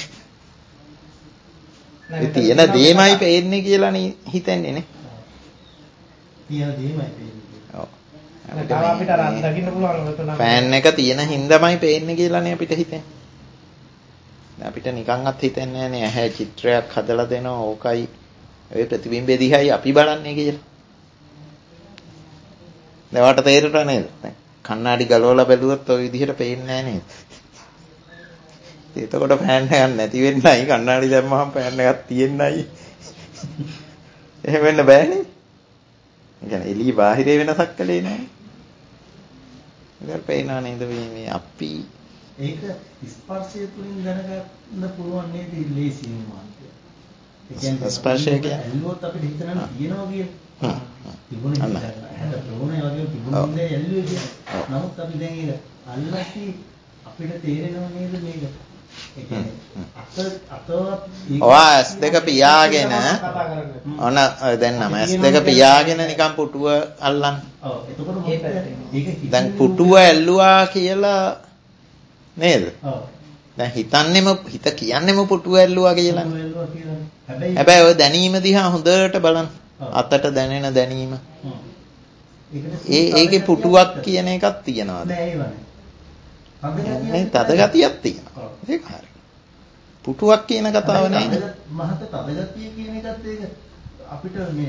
Speaker 1: ඒ තියෙන දේමයි පේන්නේ කියලානේ හිතන්නේ නේ.
Speaker 2: තියෙන දේමයි පේන්නේ.
Speaker 1: ඔව්.
Speaker 3: තව අපිට අර අත්දකින්න පුළුවන් මෙතන.
Speaker 1: ෆෑන් එක තියෙන හින්දාමයි පේන්නේ කියලානේ අපිට හිතෙන්නේ. දැන් අපිට නිකන්වත් හිතෙන්නේ නැහනේ ඇහැ චිත්‍රයක් හදලා දෙනවා ඕකයි ඔය ප්‍රතිබිම්බෙ දිහායි අපි බලන්නේ කියලා. දැන් තේරෙනව නේද? කණ්ණාඩි ගලවලා බැලුවොත් ওই විදිහට පේන්නේ නැහැ නේද? එතකොට ෆෑන් එකක් නැති වෙන්නයි කණ්ණාඩි දැම්මම ෆෑන් එකක් තියෙන්නයි. එහෙම වෙන්න බෑනේ. ඒ කියන්නේ එළිය බාහිරේ වෙනසක් කළේ නැහැ. ඒක පේනවා නේද මේ අපි
Speaker 2: ඒක ස්පර්ශය තුලින් දැනගන්න පුළුවන් නේද ලේසියෙන් මාර්ගය. ඒ කියන්නේ
Speaker 1: ස්පර්ශය කියන්නේ
Speaker 2: ඇල්ලුවොත් අපිට හිතනවා තියෙනවා කියලා. තිබුණේ නැහැ. ප්‍රෝණේ වගේ තිබුණේ ඇල්ලුවේ කියලා. නමුත් අපි දැන් ඒක අල්ලති අපිට තේරෙනව නේද මේක. ඒ කියන්නේ අත අතවත්
Speaker 1: ඔයා ඇස් දෙක පියාගෙන ඔන්න දැන් නම ඇස් දෙක පියාගෙන නිකන් පුටුව අල්ලන්න.
Speaker 2: ඔව් එතකොට මොකද
Speaker 1: දැන් පුටුව ඇල්ලුවා කියලා නේද?
Speaker 2: ඔව්.
Speaker 1: දැන් හිතන්නෙම හිත කියන්නෙම පුටුව ඇල්ලුවා කියලා.
Speaker 2: පුටුව ඇල්ලුවා කියලා. හැබැයි
Speaker 1: හැබැයි ඔය දැනීම දිහා හොඳට බලන්න. අතට දැනෙන දැනීම. ඒ ඒකේ පුටුවක් කියන එකක් තියනවාද?
Speaker 2: නෑ ඒව නෑ.
Speaker 1: මේ තද ගතියක් තියෙනවා. ඒක හරි. පුටුවක් කියන කතාව නෑ.
Speaker 2: මහත තද ගතිය කියන එකත් ඒක අපිට මේ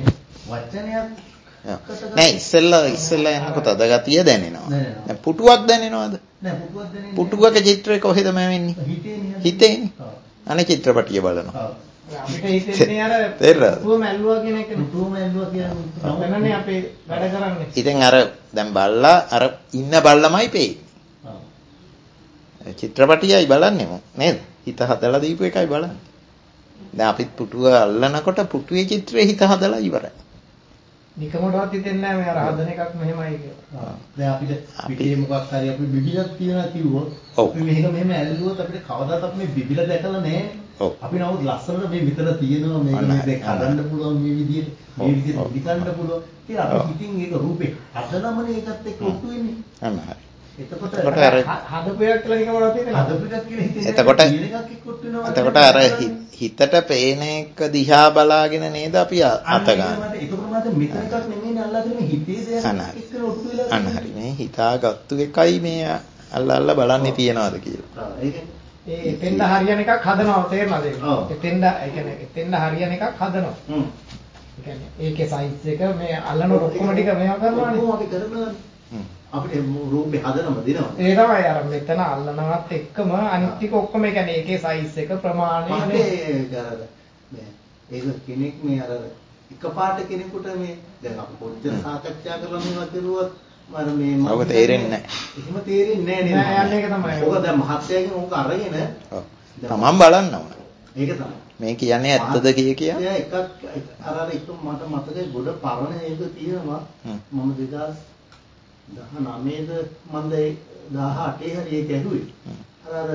Speaker 2: වචනයක්
Speaker 1: නෑ ඉස්සෙල්ලා ඉස්සෙල්ලා යනකොට අද ගතිය දැනෙනවා. දැන් පුටුවක් දැනෙනවද?
Speaker 2: නෑ පුටුවක් දැනෙන්නේ.
Speaker 1: පුටුවක චිත්‍රය කොහෙද මැවෙන්නේ?
Speaker 2: හිතේනේ.
Speaker 1: හිතේනේ. අනේ චිත්‍රපටිය බලනවා.
Speaker 3: අපිට හිතෙන්නේ අර පුටුවම ඇල්ලුවා කියන එක.
Speaker 2: පුටුවම ඇල්ලුවා කියන
Speaker 3: තමන්නේ අපේ වැඩ කරන්නේ.
Speaker 1: ඉතින් අර දැන් බල්ලා අර ඉන්න බල්ලමයි පේන්නේ. චිත්‍රපටියයි බලන්නේ නේද? හිත හදලා දීපු එකයි බලන්නේ. දැන් අපිත් පුටුව අල්ලනකොට පුටුවේ චිත්‍රයේ හිත හදලා ඉවරයි.
Speaker 3: නිකමඩවත් හිතෙන්නේ නැහැ මේ අර හදන එකක් මෙහෙමයි කියලා.
Speaker 2: දැන් අපිට පිටේ මොකක් හරි අපි බිබිලක් තියනවා කිව්වොත් අපි මේක මෙහෙම ඇල්ලුවොත් අපිට කවදාවත් අපි මේ බිබිල දැකලා නැහැ. අපි නමුත් ලස්සනට මේ මෙතන තියෙනවා මේක මේ හදන්න පුළුවන් මේ විදිහට මේ විදිහට විකන්න පුළුවන් කියලා අපි හිතින් ඒක රූපේ හදනමනේ ඒකත් එක්ක ඔට්ටු වෙන්නේ.
Speaker 1: අන්න හරි.
Speaker 3: එතකොට හදපු එකක් කියලා නිකමඩවත් හිතෙන්නේ
Speaker 2: හදපු එකක් කියලා හිතෙන්නේ.
Speaker 1: එතකොට
Speaker 2: එකක් එක්ක ඔට්ටු වෙනවා.
Speaker 1: එතකොට අර හිතට පේන එක දිහා බලාගෙන නේද අපි අත ගන්න.
Speaker 2: ඒකම මත මෙතන එකක් නෙමෙයි අල්ලගෙන මේ හිතේ දෙයක් එක්ක ඔට්ටු වෙලා.
Speaker 1: අන්න හරි. මේ හිතාගත්තු එකයි මේ අල්ල අල්ල බලන්නේ තියනවාද කියලා.
Speaker 3: ඒ එතෙන්ද හරියන එකක් හදනවා තේරෙනවද? එතෙන්ද ඒ කියන්නේ එතෙන්ද හරියන එකක් හදනවා. හ්ම්. ඒ කියන්නේ ඒකේ සයිස් එක මේ අල්ලන ඔක්කොම ටික මේවා කරනවානේ.
Speaker 2: ඔව් අපි කරනවා. හ්ම්. අපිට රූපේ හදනම දෙනවා.
Speaker 3: ඒ තමයි අර මෙතන අල්ලනවත් එක්කම අනිත් ටික ඔක්කොම ඒ කියන්නේ ඒකේ සයිස් එක ප්‍රමාණය
Speaker 2: නේ. ඒක කෙනෙක් මේ අර එකපාරට කෙනෙකුට මේ දැන් අපි කොච්චර සාකච්ඡා කරලා මේවා කරුවත් මම මේ
Speaker 1: ඔබ තේරෙන්නේ නැහැ.
Speaker 2: එහෙම තේරෙන්නේ නැහැ නේද?
Speaker 3: නෑ යන්නේ ඒක තමයි.
Speaker 2: ඔක දැන් මහත්යගෙන් ඕක අරගෙන
Speaker 1: ඔව්. තමන් බලන්න ඕන.
Speaker 2: ඒක තමයි.
Speaker 1: මේ කියන්නේ ඇත්තද කිය කිය.
Speaker 2: එකක් අර අර එක මට මතකයි ගොඩ පරණ ඒක තියෙනවා. මම දෙදාස් දහනවයේද මන්ද දහඅටේ හරි ඒක ඇහුවේ. අර අර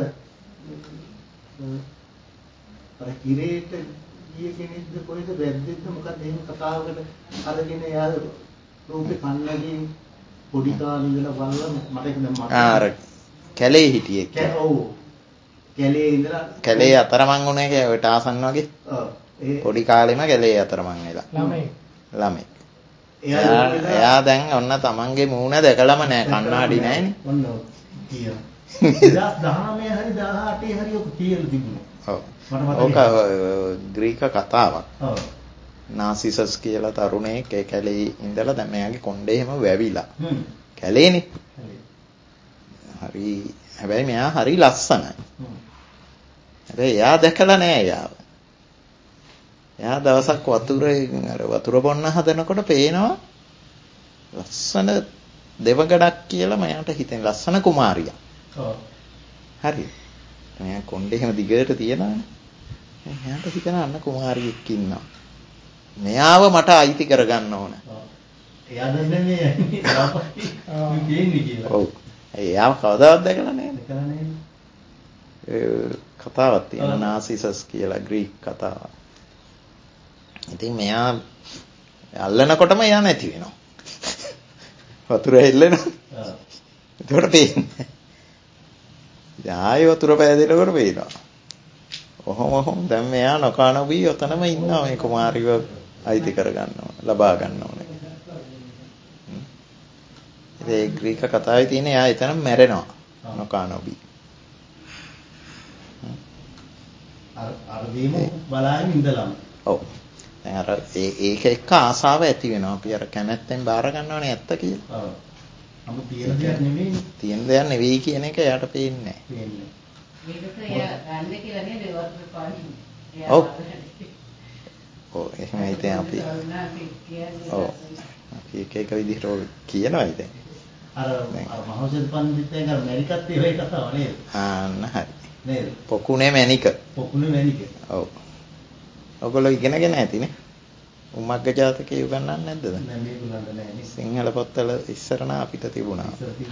Speaker 2: අර කිරේට ගිය කෙනෙක්ද කොහෙද වැද්දෙක්ද මොකක්ද එහෙම කතාවකට අරගෙන එයා රූපේ කන්නදී පොඩි කාලේ ඉඳලා බලලා මට ඒක දැන් මට
Speaker 1: ආ අර කැලේ හිටියේ.
Speaker 2: ඔව්. කැලේ ඉඳලා
Speaker 1: කැලේ අතරමං වුණේ කිය ඔය ටාසන් වගේ.
Speaker 2: ඔව්. ඒ
Speaker 1: පොඩි කාලෙම කැලේ අතරමං වෙලා.
Speaker 3: ළමයි.
Speaker 1: ළමයි. එයා දැන් ඔන්න තමන්ගේ මූණ දැකලම නෑ කණ්ණාඩි නෑනේ.
Speaker 2: ඔන්න කියනවා. දෙදාස් දහනවය හරි දහඅටේ හරි ඔක කියලා තිබුණා.
Speaker 1: ඔව්. ඕක ග්‍රීක කතාවක්.
Speaker 2: ඔව්.
Speaker 1: නාසිසස් කියලා තරුණයෙක් ඒ කැලේ ඉඳලා දැන් මෙයාගේ කොණ්ඩේ එහෙම වැවිලා.
Speaker 2: හ්ම්.
Speaker 1: කැලේනේ. හරි හැබැයි මෙයා හරි ලස්සනයි.
Speaker 2: හ්ම්.
Speaker 1: හැබැයි එයා දැකලා නෑ එයාව. එයා දවසක් වතුරේ අර වතුර බොන්න හදනකොට පේනවා ලස්සන දෙවගඩක් කියලා මයාට හිතෙන ලස්සන කුමාරියක්.
Speaker 2: ඔව්.
Speaker 1: හරි. මෙයා කොණ්ඩේ එහෙම දිගට තියනවානේ. එයාට හිතන අන්න කුමාරියෙක් ඉන්නවා. මෙයාව මට අයිති කරගන්න ඕන.
Speaker 2: ඔව්. එයා දන්නේ මේ දාපස්ටි කියන්නේ කියලා.
Speaker 1: ඔව්. එයාව කවදාවත් දැකලා නැහැ.
Speaker 2: දැකලා නැහැ.
Speaker 1: ඒ කතාවක් තියෙනවා නාසිසස් කියලා ග්‍රීක කතාවක්. ඉතින් මෙයා අල්ලනකොටම එයා නැති වෙනවා. වතුර හෙල්ලෙනවා.
Speaker 2: ඔව්.
Speaker 1: ඒකට පේන්නේ. ආයෙ වතුර පෑදෙනකොට පේනවා. ඔහොම ඔහොම දැන් මෙයා නොකානොබී ඔතනම ඉන්නවා මේ කුමාරිව අයිති කරගන්න ඕන, ලබා ගන්න ඕනේ. ඒ ග්‍රීක කතාවේ තියෙන එයා එතන මැරෙනවා නොකානොබී.
Speaker 2: අර අර දීම බලාගෙන ඉඳලම.
Speaker 1: ඔව්. දැන් අර ඒ ඒක එක්ක ආසාව ඇති වෙනවා. අපි අර කැමැත්තෙන් බාර ගන්නවනේ ඇත්ත කියලා.
Speaker 2: ඔව්. අමු තියෙන දෙයක් නෙමෙයි.
Speaker 1: තියෙන දෙයක් නෙවෙයි කියන එක එයාට පේන්නේ නැහැ.
Speaker 2: පේන්නේ.
Speaker 4: මේකට එයා ගන්න කියලා නේද වතුර පාන්නේ.
Speaker 1: ඔව්. ඔව් එහෙම හිතේ අපි. ඔව්. අපි එක එක විදිහට කියනවා ඉතින්.
Speaker 2: අර අර මහෞෂධ පඬිතුයන් අර ඇමරිකත් ඒ වගේ කතාව නේද?
Speaker 1: ආන්න හරි.
Speaker 2: නේද?
Speaker 1: පොකුණේ මැනික.
Speaker 2: පොකුණේ මැනික.
Speaker 1: ඔව්. ඔයගොල්ලෝ ඉගෙනගෙන ඇතිනේ. උම්මග්ග ජාතකේ උගන්වන්නේ නැද්ද?
Speaker 2: නෑ මේගොල්ලන්ට නෑ නේ.
Speaker 1: සිංහල පොත්වල ඉස්සර නා අපිට තිබුණා.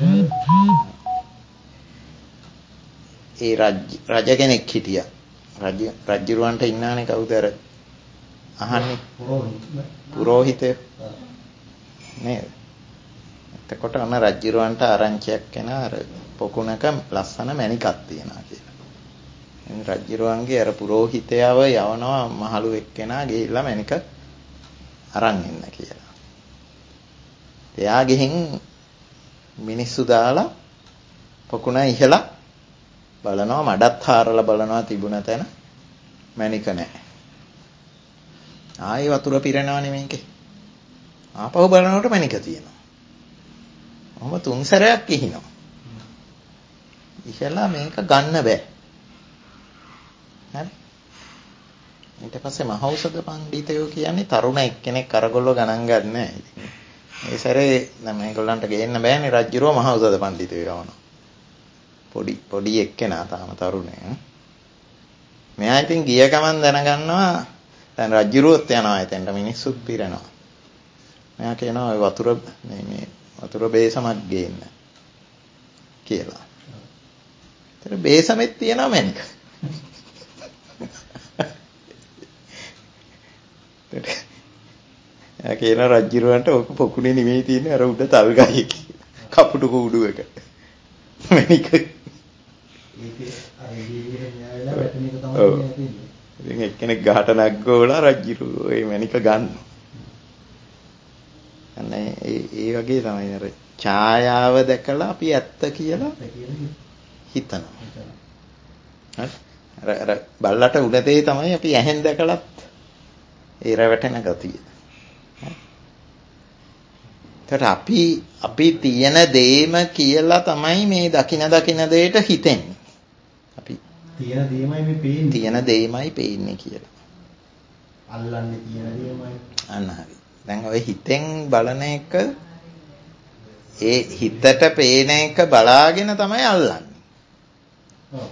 Speaker 1: ඒ රජ රජ කෙනෙක් හිටියා. රජ රජුරවන්ට ඉන්නානේ කවුද අර අහන්නේ? පුරෝහිතය. නේද? එතකොට අන්න රජුරවන්ට ආරංචියක් එන අර පොකුණක ලස්සන මැණිකක් තියනවා කියලා. රජ්ජුරුවන්ගේ අර පුරෝහිතයව යවනවා මහලු එක්කෙනා ගිහිල්ලා මැනික අරන් එන්න කියලා. එයා ගිහින් මිනිස්සු දාලා පොකුණ ඉහලා බලනවා මඩත් හාරලා බලනවා තිබුණ තැන මැනික නැහැ. ආයෙ වතුර පිරෙනවනේ මේකේ. ආපහු බලනකොට මණික තියෙනවා. ඔහොම තුන් සැරයක් කිහිනවා. ඉහලා මේක ගන්න බෑ. හරි. ඊට පස්සේ මහෞෂධ පඬිතයෝ කියන්නේ තරුණ එක්කෙනෙක් අරගොල්ලෝ ගණන් ගන්න නැහැ. ඒ සැරේ දැන් මේගොල්ලන්ට ගේන්න බෑනේ රජ්ජුරුව මහෞෂධ පඬිතයෝ යවනවා. පොඩි පොඩි එක්කෙනා තාම තරුණේ. මෙයා ඉතින් ගිය ගමන් දැනගන්නවා දැන් රජ්ජුරුවොත් යනවා එතෙන්ට මිනිස්සුත් පිරෙනවා. මෙයා කියනවා ඔය වතුර මේ මේ වතුර බේසමක් ගේන්න කියලා. ඒතර බේසමෙත් තියෙනවා මැනික. එයා කියන රජ්ජුරුවන්ට ඔක පොකුණේ නෙමෙයි තියෙන්නේ අර උඩ තල් ගහේ කපුටු කුඩු එක. මැනික.
Speaker 2: ඒකේ අර ජීවිතේ න්යායලා වැටෙන එක තමයි තියෙන්නේ.
Speaker 1: ඉතින් එක්කෙනෙක් ගහට නැග්ගෝලා රජ්ජුරුවෝ ඒ මැනික ගන්නවා. අනේ ඒ ඒ වගේ තමයි අර ඡායාව දැකලා අපි ඇත්ත කියලා හිතනවා. හරි. අර අර බල්ලට උඩතේ තමයි අපි ඇහෙන් දැකලත් ඒ රැවටෙන ගතිය. ඒකට අපි අපි තියෙන දේම කියලා තමයි මේ දකින දකින දෙයට හිතෙන්නේ. අපි
Speaker 2: තියෙන දේමයි මේ පේන්නේ.
Speaker 1: තියෙන දේමයි පේන්නේ කියලා.
Speaker 2: අල්ලන්නේ තියෙන දේමයි.
Speaker 1: අන්න හරි. දැන් ඔය හිතෙන් බලන එක ඒ හිතට පේන එක බලාගෙන තමයි අල්ලන්නේ.
Speaker 2: ඔව්.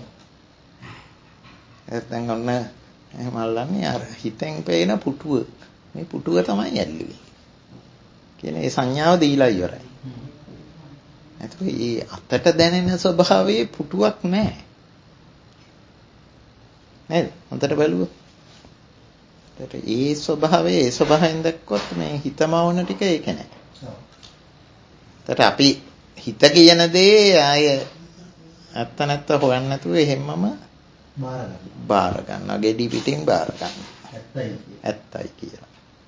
Speaker 1: දැන් ඔන්න එහෙම අල්ලන්නේ අර හිතෙන් පේන පුටුව. මේ පුටුව තමයි ඇල්ලුවේ. කියන ඒ සංඥාව දීලා ඉවරයි. එතකොට මේ අතට දැනෙන ස්වභාවයේ පුටුවක් නැහැ. නේද? හොඳට බලුවොත්. ඒත් ඒ ස්වභාවයේ ඒ ස්වභාවයෙන් දැක්කොත් මේ හිතමවන ටික ඒක නෑ. ඒත් අපි හිත කියන දේ ආය ඇත්ත නැත්ත හොයන්න නැතුව එහෙමම
Speaker 2: බාර ගන්න.
Speaker 1: බාර ගන්නවා. ගෙඩි පිටින් බාර ගන්නවා.
Speaker 2: ඇත්තයි.
Speaker 1: ඇත්තයි කියලා.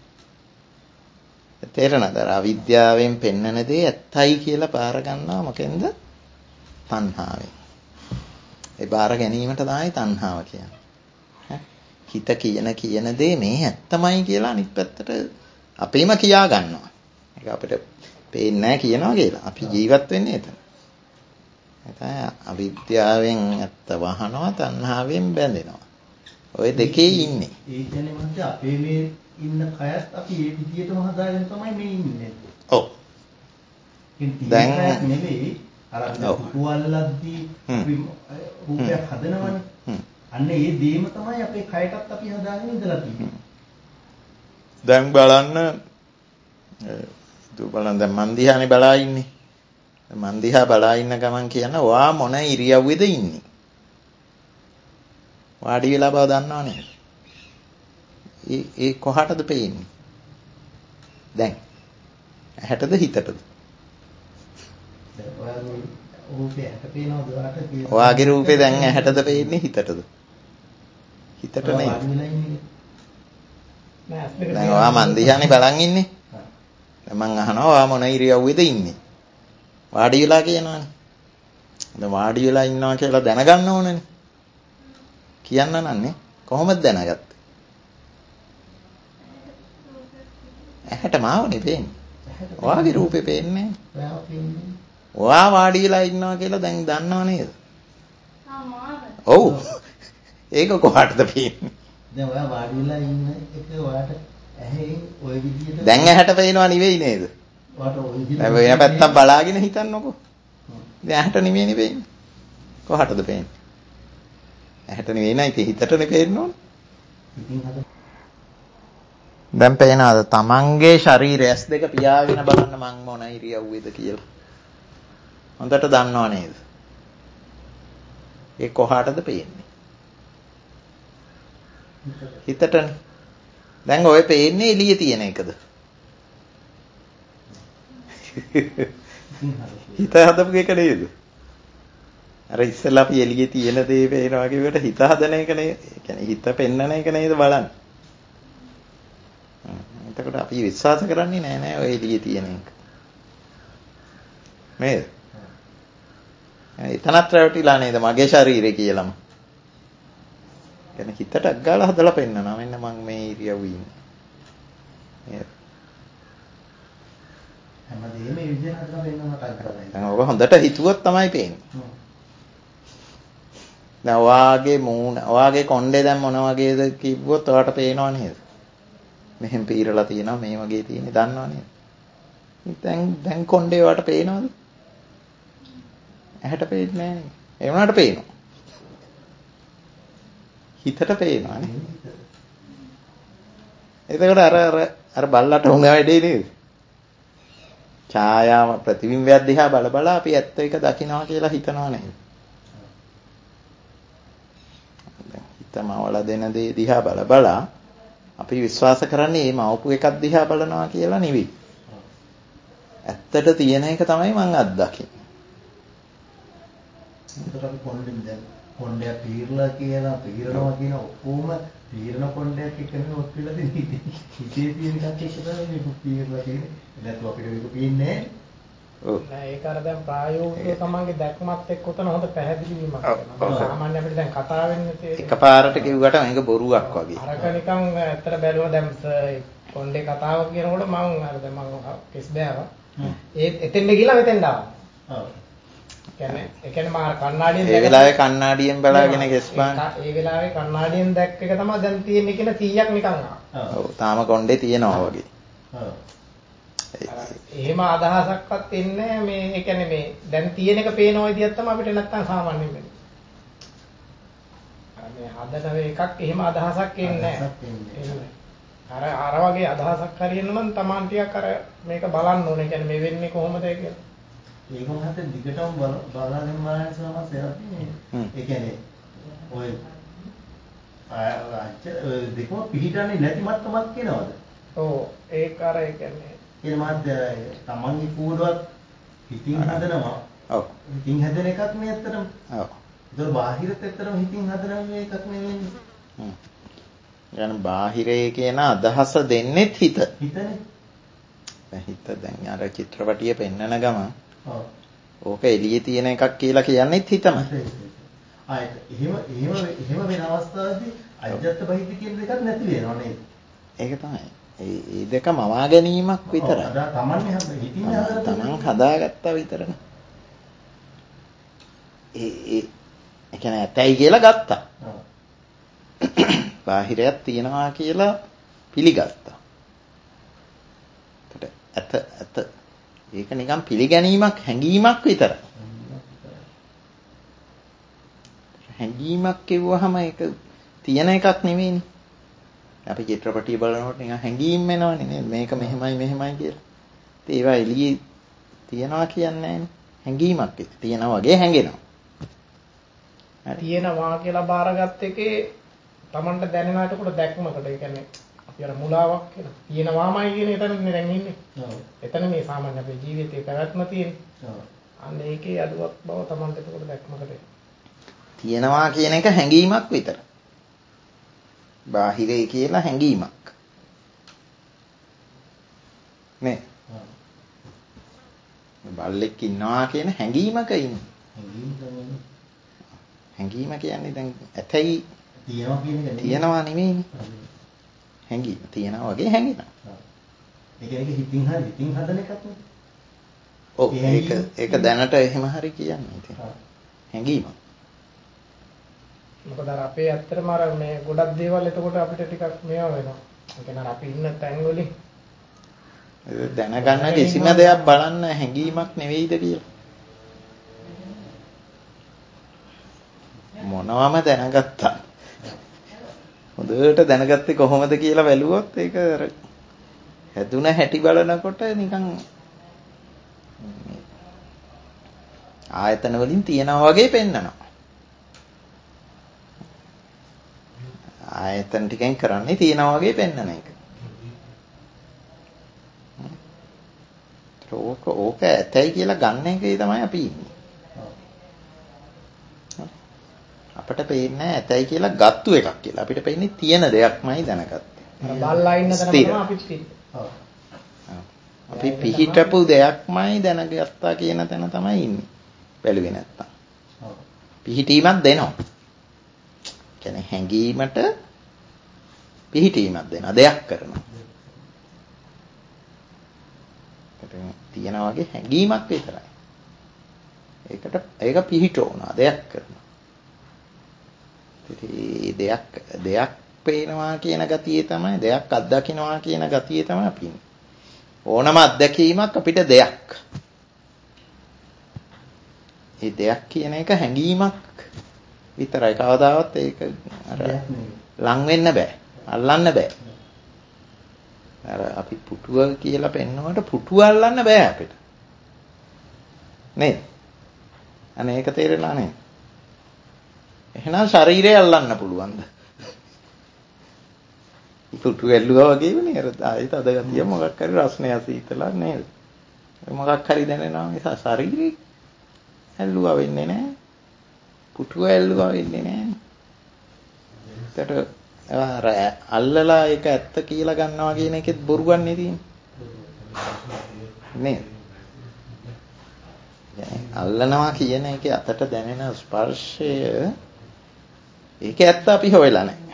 Speaker 1: තේරෙනවද? අවිද්‍යාවෙන් පෙන්වන දේ ඇත්තයි කියලා බාර ගන්නවා මොකෙන්ද? තණ්හාවෙන්. ඒ බාර ගැනීමට තමයි තණ්හාව කියන්නේ. හිත කියන කියන දේ මේ ඇත්තමයි කියලා අනිත් පැත්තට අපේම කියා ගන්නවා. ඒක අපිට පේන්නේ නැහැ කියනවා කියලා. අපි ජීවත් වෙන්නේ එතන. ඒ තමයි අවිද්‍යාවෙන් ඇත්ත වහනවා තණ්හාවෙන් බැඳෙනවා. ওই දෙකේ ඉන්නේ.
Speaker 2: ඒ කියන්නේ මන්ට අපේ මේ ඉන්න කයත් අපි ඒ විදිහටම හදාගෙන තමයි මේ ඉන්නේ.
Speaker 1: ඔව්.
Speaker 2: දැන් නෙවෙයි අර පුවල්ලද්දී අපි රූපයක් හදනවනේ. අන්න ඒ දේම තමයි අපේ කයටත් අපි හදාගෙන ඉඳලා තියෙන්නේ.
Speaker 1: දැන් බලන්න දු බලන්න දැන් මන් දිහානේ බලා ඉන්නේ. මන් දිහා බලා ඉන්න ගමන් කියන ඔයා මොන ඉරියව්වේද ඉන්නේ? වාඩි වෙලා බව දන්නව නේද? ඒ ඒ කොහටද පේන්නේ? දැන් ඇහැටද හිතටද?
Speaker 2: දැන් ඔයාගේ රූපේ ඇහැට පේනවද ඔයාට?
Speaker 1: ඔයාගේ රූපේ දැන් ඇහැටද පේන්නේ හිතටද? හිතට නෙයි. දැන් ඔයා මන් දිහානේ බලන් ඉන්නේ. දැන් මං අහනවා ඔයා මොන ඉරියව්වේද ඉන්නේ? වාඩි වෙලා කියනවනේ. දැන් වාඩි වෙලා ඉන්නවා කියලා දැනගන්න ඕනනේ. කියන්න නන්නේ කොහොමද දැනගත්තේ? ඇහැට මාවනේ පේන්නේ. ඔයාගේ රූපේ පේන්නේ නැහැ. ඔයා වාඩි වෙලා ඉන්නවා කියලා දැන් දන්නව නේද? ඔව්. ඒක කොහටද පේන්නේ?
Speaker 2: දැන් ඔයා වාඩි වෙලා ඉන්න එක ඔයාට ඇහෙන් ওই විදිහට
Speaker 1: දැන් ඇහැට පේනවා නෙවෙයි නේද?
Speaker 2: ඔයාට ওই විදිහට
Speaker 1: දැන් වෙන පැත්තක් බලාගෙන හිතන්නකෝ. දැන් ඇහැට නෙවෙයිනේ පේන්නේ. කොහටද පේන්නේ? ඇහැට නෙවෙයි නයි ඉතින් හිතටනේ පේන්න ඕනේ.
Speaker 2: ඉතින් හද
Speaker 1: දැන් පේනවාද තමන්ගේ ශරීරය ඇස් දෙක පියාගෙන බලන්න මං මොන ඉරියව්වේද කියලා. හොඳට දන්නව නේද? ඒ කොහාටද පේන්නේ? හිතටනේ. දැන් ඔය පේන්නේ එළියේ තියෙන එකද? හිත හදපු එක නේද? අර ඉස්සෙල්ලා අපි එළියේ තියෙන දේ පේනවා කියුවට හිත හදන එක නේ. ඒ කියන්නේ හිත පෙන්නන එක නේද බලන්නේ. එතකොට අපි විශ්වාස කරන්නේ නෑ නෑ ඔය එළියේ තියෙන එක. නේද? එතනත් රැවටිලා නේද මගේ ශරීරය කියලාම. කියන්නේ හිතට අග්ගාලා හදලා පෙන්නනවා මෙන්න මං මේ ඉරියව්වේ ඉන්නේ. නේද? දැන් ඔබ හොඳට හිතුවොත් තමයි පේන්නේ. දැන් ඔයාගේ මූණ ඔයාගේ කොණ්ඩේ දැන් මොන වගේද කිව්වොත් ඔයාට පේනව නේද? මෙහෙම පීරලා තියෙනවා මේ වගේ තියෙන්නේ දන්නව නේද? දැන් දැන් කොණ්ඩේ ඔයාට පේනවද? ඇහැට පේන්නේ නැහැ නේ. ඒ වුණාට පේනවා. හිතට පේනවා නේ. එතකොට අර අර අර බල්ලට හුඟ වැඩේ නේද? ඡායාව ප්‍රතිබිම්බයක් දිහා බල බල අපි ඇත්ත එක දකිනවා කියලා හිතනවා නේද? හිතමවල දෙන දේ දිහා බල බල අපි විශ්වාස කරන්නේ මේ මවපු එකක් දිහා බලනවා කියලා නෙවෙයි. ඇත්තට තියෙන එක තමයි මං අත්දකින්නේ.
Speaker 2: ඒකට අපි කොණ්ඩෙන් දැන් කොණ්ඩයක් පීරලා කියලා පීරනවා කියන ඔක්කොම පීරන කොණ්ඩයක් එක්කනේ ඔත් වෙලා තියෙන්නේ. හිතේ තියෙන එකක් එක්ක තමයි මේක පීරලා තියෙන්නේ. නැත්නම් අපිට මේක පේන්නේ නැහැ.
Speaker 3: ඔව්. නෑ ඒක අර දැන් ප්‍රායෝගිකව තමන්ගේ දැක්මත් එක්ක උතන හොඳ පැහැදිලි වීමක් වෙනවා. සාමාන්‍ය අපිට දැන් කතා වෙන්නේ තේරෙන්නේ.
Speaker 1: එකපාරට කිව්වට මේක බොරුවක් වගේ.
Speaker 3: අරක නිකන් ඇත්තට බැලුවා දැන් කොණ්ඩේ කතාව කියනකොට මම අර දැන් මම කෙස් බෑවා. ඒ එතෙන්ද ගිහලා මෙතෙන්ද ආවා. ඔව්. කියන්නේ ඒ කියන්නේ මාර කණ්ණාඩියෙන්
Speaker 1: ඒ වෙලාවේ කණ්ණාඩියෙන් බලාගෙන කෙස් බාන.
Speaker 3: ඒ වෙලාවේ කණ්ණාඩියෙන් දැක්ක එක තමයි දැන් තියෙන්නේ කියන සීයක් නිකන් ආවා.
Speaker 1: ඔව් තාම කොණ්ඩේ තියෙනවා වගේ. ඔව්.
Speaker 3: එහෙම අදහසක්වත් එන්නේ මේ ඒ කියන්නේ මේ දැන් තියෙන එක පේන විදියක් තමයි අපිට නැත්තම් සාමාන්‍යයෙන් වෙන්නේ. අර මේ හදන එකක් එහෙම අදහසක් එන්නේ නැහැ. අර අර වගේ අදහසක් හරියන්න නම් Taman ටිකක් අර මේක බලන්න ඕනේ. කියන්නේ මේ වෙන්නේ කොහොමද කියලා.
Speaker 2: ඒක මහත් දිගටම බලලා දෙන්නානේ සමහරවිට ඒ කියන්නේ ඔය අච්ච දෙකම පිළිටන්නේ නැති මට්ටමක් කියනවාද?
Speaker 3: ඔව් ඒක අර ඒ කියන්නේ
Speaker 2: ඒ මාත් තමන්ගේ කූඩුවක් හිතින් හදනවා. ඔව්. හිතින් හදන එකක් නේ ඇත්තටම. ඔව්. ඒක බාහිරත් ඇත්තටම හිතින් හදන එකක් නෙවෙයි. හ්ම්.
Speaker 1: يعني බාහිරේ කියන අදහස දෙන්නෙත් හිත.
Speaker 2: හිතනේ.
Speaker 1: දැන් හිත දැන් අර චිත්‍රපටිය පෙන්නන ගමන් ඔව්. ඕක එළියේ තියෙන එකක් කියලා කියන්නේත් හිතමයි.
Speaker 2: ආයෙත් එහෙම එහෙම එහෙම වෙන අවස්ථාවේදී අජත්ත බහිද්ද කියන එකක් නැති වෙනව නේද?
Speaker 1: ඒක තමයි. ඒ දෙක මවා ගැනීමක් විතරයි.
Speaker 2: අද තමන්නේ හිතින් හදලා
Speaker 1: තමන් හදාගත්තා විතරනේ. ඒ ඒ ඒ කියන්නේ ඇතයි කියලා ගත්තා. ඔව්. බාහිරයක් තියනවා කියලා පිළිගත්තා. ඒකට ඇත ඇත ඒක නිකන් පිළිගැනීමක් හැඟීමක් විතරයි. හැඟීමක් කිව්වහම ඒක තියෙන එකක් නෙවෙයිනේ. අපි චිත්‍රපටිය බලනකොට නිකන් හැඟීම් වෙනවනේ නේද? මේක මෙහෙමයි මෙහෙමයි කියලා. ඉතින් ඒවා එළියේ තියනවා කියන්නේ නැහැනේ. හැඟීමක් තියෙනවා වගේ හැඟෙනවා.
Speaker 3: තියෙනවා කියලා බාරගත් එකේ Tamanට දැනෙනාට කොට දැක්මකට ඒ කියන්නේ අපි අර මුලාවක් කියන තියෙනවාමයි කියන එතනනේ දැන් ඉන්නේ. ඔව්. එතන මේ සාමාන්‍ය අපේ ජීවිතේ පැවැත්ම තියෙන්නේ. ඔව්. අන්න ඒකේ අදුවක් බව Tamanට එතකොට දැක්මකට
Speaker 1: තියෙනවා කියන එක හැඟීමක් විතරයි. බාහිරේ කියලා හැඟීමක්. නේ. බල්ලෙක් ඉන්නවා කියන හැඟීමක ඉන්නේ. හැඟීම කියන්නේ දැන් ඇතයි
Speaker 2: තියනවා කියන එක නෙවෙයි.
Speaker 1: තියනවා නෙමෙයිනේ. හැඟීම තියනවා වගේ හැඟෙනවා.
Speaker 2: ඒ කියන්නේ හිතින් හරි හිතින් හදන එකක් නේ.
Speaker 1: ඔව් ඒක ඒක දැනට එහෙම හරි කියන්නේ ඉතින්. හැඟීම.
Speaker 3: මොකද අර අපේ ඇත්තටම අර මේ ගොඩක් දේවල් එතකොට අපිට ටිකක් මේවා වෙනවා. ඒ කියන්නේ අපි ඉන්න තැන් වලින්
Speaker 1: දැනගන්න කිසිම දෙයක් බලන්න හැඟීමක් නෙවෙයිද කියලා. මොනවම දැනගත්තා. හොඳට දැනගත්තේ කොහොමද කියලා බැලුවොත් ඒක අර හැදුන හැටි බලනකොට නිකන් ආයතන වලින් තියනවා වගේ පෙන්නනවා. ආයතන ටිකෙන් කරන්නේ තියනවා වගේ පෙන්නන එක. ඕක ඕක ඇතයි කියලා ගන්න එකේ තමයි අපි ඉන්නේ. අපිට පේන්නේ ඇතයි කියලා ගත්තු එකක් කියලා. අපිට පේන්නේ තියෙන දෙයක්මයි දැනගත්තේ.
Speaker 3: බල්ලා ඉන්න තැන තමයි අපිත් ඉන්නේ. ඔව්.
Speaker 1: අපි පිහිටපු දෙයක්මයි දැනගත්තා කියන තැන තමයි ඉන්නේ. බැලුවේ නැත්තම්. ඔව්. පිහිටීමක් දෙනවා. කියන්නේ හැඟීමට පිහිටීමක් දෙනවා. දෙයක් කරනවා. ඒක තියනා වගේ හැඟීමක් විතරයි. ඒකට ඒක පිහිටවනවා දෙයක් කරනවා. ඉතින් දෙයක් දෙයක් පේනවා කියන ගතියේ තමයි දෙයක් අත්දකින්නවා කියන ගතියේ තමයි අපි ඉන්නේ. ඕනම අත්දැකීමක් අපිට දෙයක්. ඒ දෙයක් කියන එක හැඟීමක් විතරයි. කවදාවත් ඒක අර ලං වෙන්න බෑ. අල්ලන්න බෑ. අර අපි පුටුව කියලා පෙන්නනකොට පුටුව අල්ලන්න බෑ අපිට. නේද? අනේ ඒක තේරෙලා නේද? එහෙනම් ශරීරය අල්ලන්න පුළුවන්ද? පුටුව ඇල්ලුවා වගේම නේද? ආයෙත් අද ගතිය මොකක් හරි රස්නය සීතලක් නේද? මොකක් හරි දැනෙනවා නිසා ශරීරය ඇල්ලුවා වෙන්නේ නැහැ. පුටුව ඇල්ලුවා වෙන්නේ නැහැ. ඒකට අර අල්ලලා ඒක ඇත්ත කියලා ගන්නවා කියන එකෙත් බොරුවක් නේ තියෙන්නේ. නේද? අල්ලනවා කියන එකේ අතට දැනෙන ස්පර්ශය ඒක ඇත්ත අපි හොයලා නැහැ.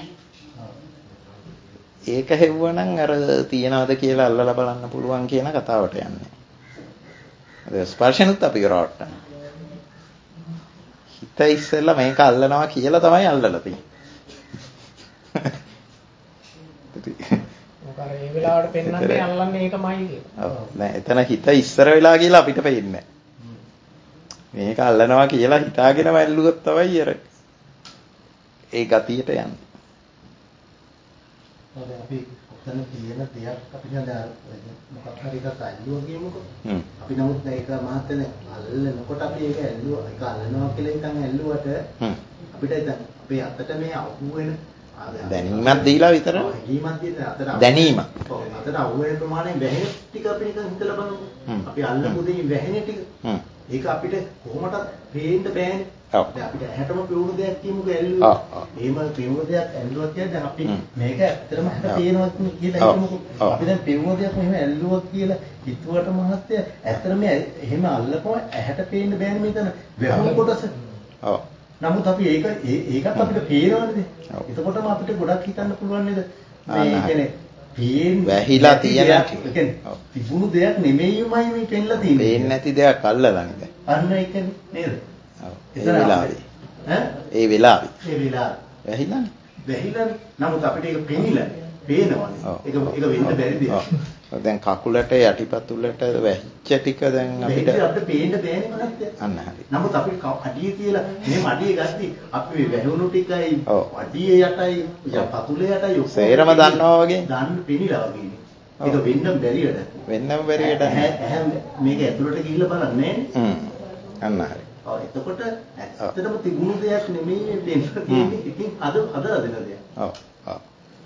Speaker 1: ඒක හෙව්වනම් අර තියනවද කියලා අල්ලලා බලන්න පුළුවන් කියන කතාවට යන්නේ. අද ස්පර්ශනුත් අපි කරවට්ටන. හිත ඉස්සෙල්ලා මේක අල්ලනවා කියලා තමයි අල්ලලා තියෙන්නේ.
Speaker 3: මොකද ඒ වෙලාවට පෙන්වන්නේ අල්ලන්නේ ඒකමයි කියලා.
Speaker 1: ඔව් නෑ එතන හිත ඉස්සර වෙලා කියලා අපිට පේන්නේ. මේක අල්ලනවා කියලා හිතාගෙන වැල්ලුවොත් තමයි අර ඒ ගතියට යන්නේ.
Speaker 2: ඔය අපි ඔතන කියන දෙයක් අපි දැන් මොකක් හරි එකක් අල්ලුවා කියමුකෝ. අපි නමුත් ඒක මහත්යනේ අල්ලනකොට අපි ඒක ඇල්ලුවා ඒක අල්ලනවා කියලා හිතන් ඇල්ලුවට අපිට දැන් අපේ අතට මේ අහු වෙන
Speaker 1: දැනීමක් දීලා විතර
Speaker 2: දැනීමක් දීලා අතට
Speaker 1: දැනීම.
Speaker 2: ඔව් අතට අහු වෙන ප්‍රමාණය වැහෙන ටික අපි නිකන් හිතලා බලමු. අපි අල්ලපු දෙයින් වැහෙන ටික. ඒක අපිට කොහොමද පේන්න බෑනේ. දැන් අපිට ඇහැටම පෙවුණු දෙයක් කියමුකෝ ඇල්ලුවා. එහෙම පෙවුණු දෙයක් ඇල්ලුවා කියන්නේ දැන් අපි මේක ඇත්තටම හැට පේනවා කියලා හිතමුකෝ. අපි දැන් පෙවුණු දෙයක් මෙහෙම ඇල්ලුවා කියලා හිතුවට මහත්ය ඇත්තටම එහෙම අල්ලපුව ඇහැට පේන්න බෑනේ මේතන වැහුණු කොටස.
Speaker 1: ඔව්.
Speaker 2: නමුත් අපි ඒක ඒකත් අපිට පේනවනේ. එතකොටම අපිට ගොඩක් හිතන්න පුළුවන් නේද? මේ කියන්නේ පේන්නේ
Speaker 1: වැහිලා තියෙන
Speaker 2: තිබුණු දෙයක් නෙමෙයිමයි මේ පෙන්ලා තියෙන්නේ.
Speaker 1: පේන්නේ නැති දෙයක් අල්ලලා නේද?
Speaker 2: අන්න ඒකනේ නේද?
Speaker 1: ඔව්. ඒ වෙලාවේ.
Speaker 2: ඈ?
Speaker 1: ඒ වෙලාවේ.
Speaker 2: ඒ වෙලාවේ.
Speaker 1: වැහිලානේ.
Speaker 2: වැහිලානේ. නමුත් අපිට ඒක පෙනිලා පේනවනේ. ඒක ඒක වෙන්න බැරි දෙයක්.
Speaker 1: ඔව්. දැන් කකුලට යටිපතුලට වැහිච්ච ටික දැන් අපිට
Speaker 2: අපිට පේන්න බෑනේ මහත්තයා.
Speaker 1: අන්න හරි.
Speaker 2: නමුත් අපිට අඩිය කියලා මෙහෙම අඩිය ගත්තී අපි වැහුණු ටිකයි අඩිය යටයි පතුලේ යටයි
Speaker 1: සේරම දන්නවා වගේ.
Speaker 2: දන්න පෙනිලා වගේ. ඒක වෙන්න බැරි වැඩක්.
Speaker 1: වෙන්නම බැරි වැඩක්.
Speaker 2: ඇහැ මේක ඇතුළට ගිහිල්ලා බලන්නේ
Speaker 1: නෑනේ. හ්ම්. අන්න හරි.
Speaker 2: ඔව් එතකොට ඇත්තටම තිබුණු දෙයක් නෙමෙයි මේ දෙන්න තියෙන්නේ. ඉතින් අද අද අදින දෙයක්.
Speaker 1: ඔව්. ඔව්.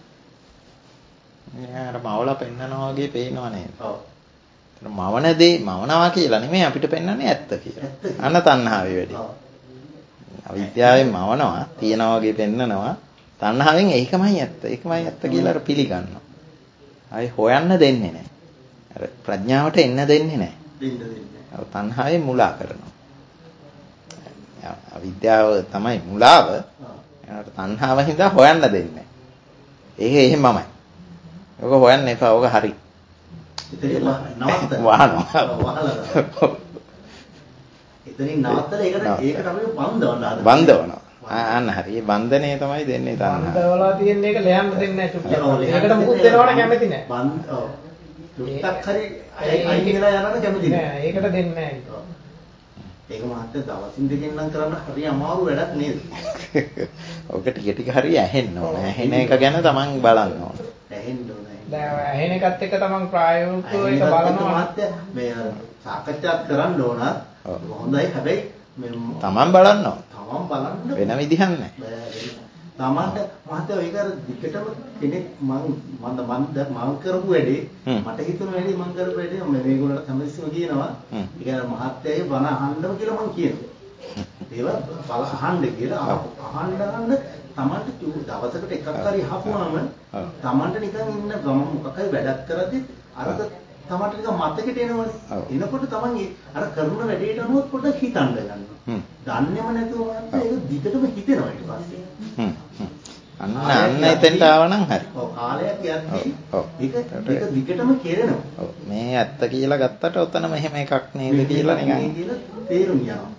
Speaker 1: යාර මවලා පෙන්නනවා වගේ පේනව නේද?
Speaker 2: ඔව්.
Speaker 1: ඒතර මවන දේ මවනවා කියලා නෙමෙයි අපිට පෙන්වන්නේ ඇත්ත කියලා. අන්න තණ්හාවේ වැඩි.
Speaker 2: ඔව්.
Speaker 1: අවිද්‍යාවෙන් මවනවා, තියනවා වගේ පෙන්නනවා. තණ්හාවෙන් ඒකමයි ඇත්ත. ඒකමයි ඇත්ත කියලා අර පිළිගන්නවා. ආයි හොයන්න දෙන්නේ නැහැ. අර ප්‍රඥාවට එන්න දෙන්නේ නැහැ.
Speaker 2: දෙන්න දෙන්නේ.
Speaker 1: ඔව් තණ්හාවෙන් මුලා කරනවා. අවිද්‍යාව තමයි මුලාව. ඒකට තණ්හාව හින්දා හොයන්න දෙන්නේ. ඒක එහෙමමයි. ඔක හොයන්න එපා. ඔක හරි.
Speaker 2: ඉතින් නවත්තන.
Speaker 1: වහනවා.
Speaker 2: වහලා. ඉතින් නවත්තලා ඒකට ඒකට අපි බන්ධවන්න හදනවා.
Speaker 1: බන්ධවනවා. අන්න හරි. මේ බන්ධනේ තමයි දෙන්නේ තණ්හාව.
Speaker 3: බන්ධවලා තියෙන එක ලයන්න දෙන්නේ නැහැ චුට්ටක්. ඒකට මුකුත් දෙනවනේ කැමති නැහැ.
Speaker 2: බන්ධ ඔව්. චුට්ටක් හරි අයින් වෙලා යනවනේ කැමති නැහැ.
Speaker 3: නෑ ඒකට දෙන්නේ නැහැ.
Speaker 2: ඒක මහත්තයා දවසින් දෙකෙන් නම් කරන්න හරි අමාරු වැඩක් නේද?
Speaker 1: ඔක ටික ටික හරි ඇහෙන්න ඕන. ඇහෙන එක ගැන තමන් බලන්න ඕන.
Speaker 2: ඇහෙන්න ඕනේ.
Speaker 3: දැන් ඇහෙන එකත් එක්ක තමන් ප්‍රායෝගිකව ඒක බලනවා
Speaker 2: මහත්තයා මේ සාකච්ඡා කරන්න ඕන. හොඳයි හැබැයි
Speaker 1: තමන් බලන්න ඕන.
Speaker 2: තමන් බලන්න
Speaker 1: වෙන විදිහක් නැහැ.
Speaker 2: තමන්ට මහත්තයා ඒක අර දිගටම කෙනෙක් මම මම මම කරපු වැඩේ මට හිතුන වැඩේ මම කරපු වැඩේ මම මේගොල්ලන්ට සම්සිම කියනවා. ඒ කියන්නේ මහත්තයාගේ බණ අහන්නම කියලා මම කියනවා. ඒවා බල අහන්න කියලා අහන්න අහන්න තමන්ට දවසකට එකක් හරි අහපුවාම තමන්ට නිකන් ඉන්න ගම මොකක් හරි වැඩක් කරද්දි අර තමන්ට නිකන් මතකෙට එනවනේ. එනකොට තමන් අර කරන වැඩේට අනුව පොඩ්ඩක් හිතන්න ගන්නවා. දන්නේම නැතුව මහත්තයා ඒක දිගටම හිතෙනවා ඊට පස්සේ.
Speaker 1: අන්න අන්න එතෙන්ට ආවනම් හරි.
Speaker 2: ඔව් කාලයක් යද්දී ඒක ඒක දිගටම කෙරෙනවා.
Speaker 1: ඔව් මේ ඇත්ත කියලා ගත්තට ඔතන මෙහෙම එකක් නේද කියලා නිකන්
Speaker 2: කියලා තේරුම් යනවා.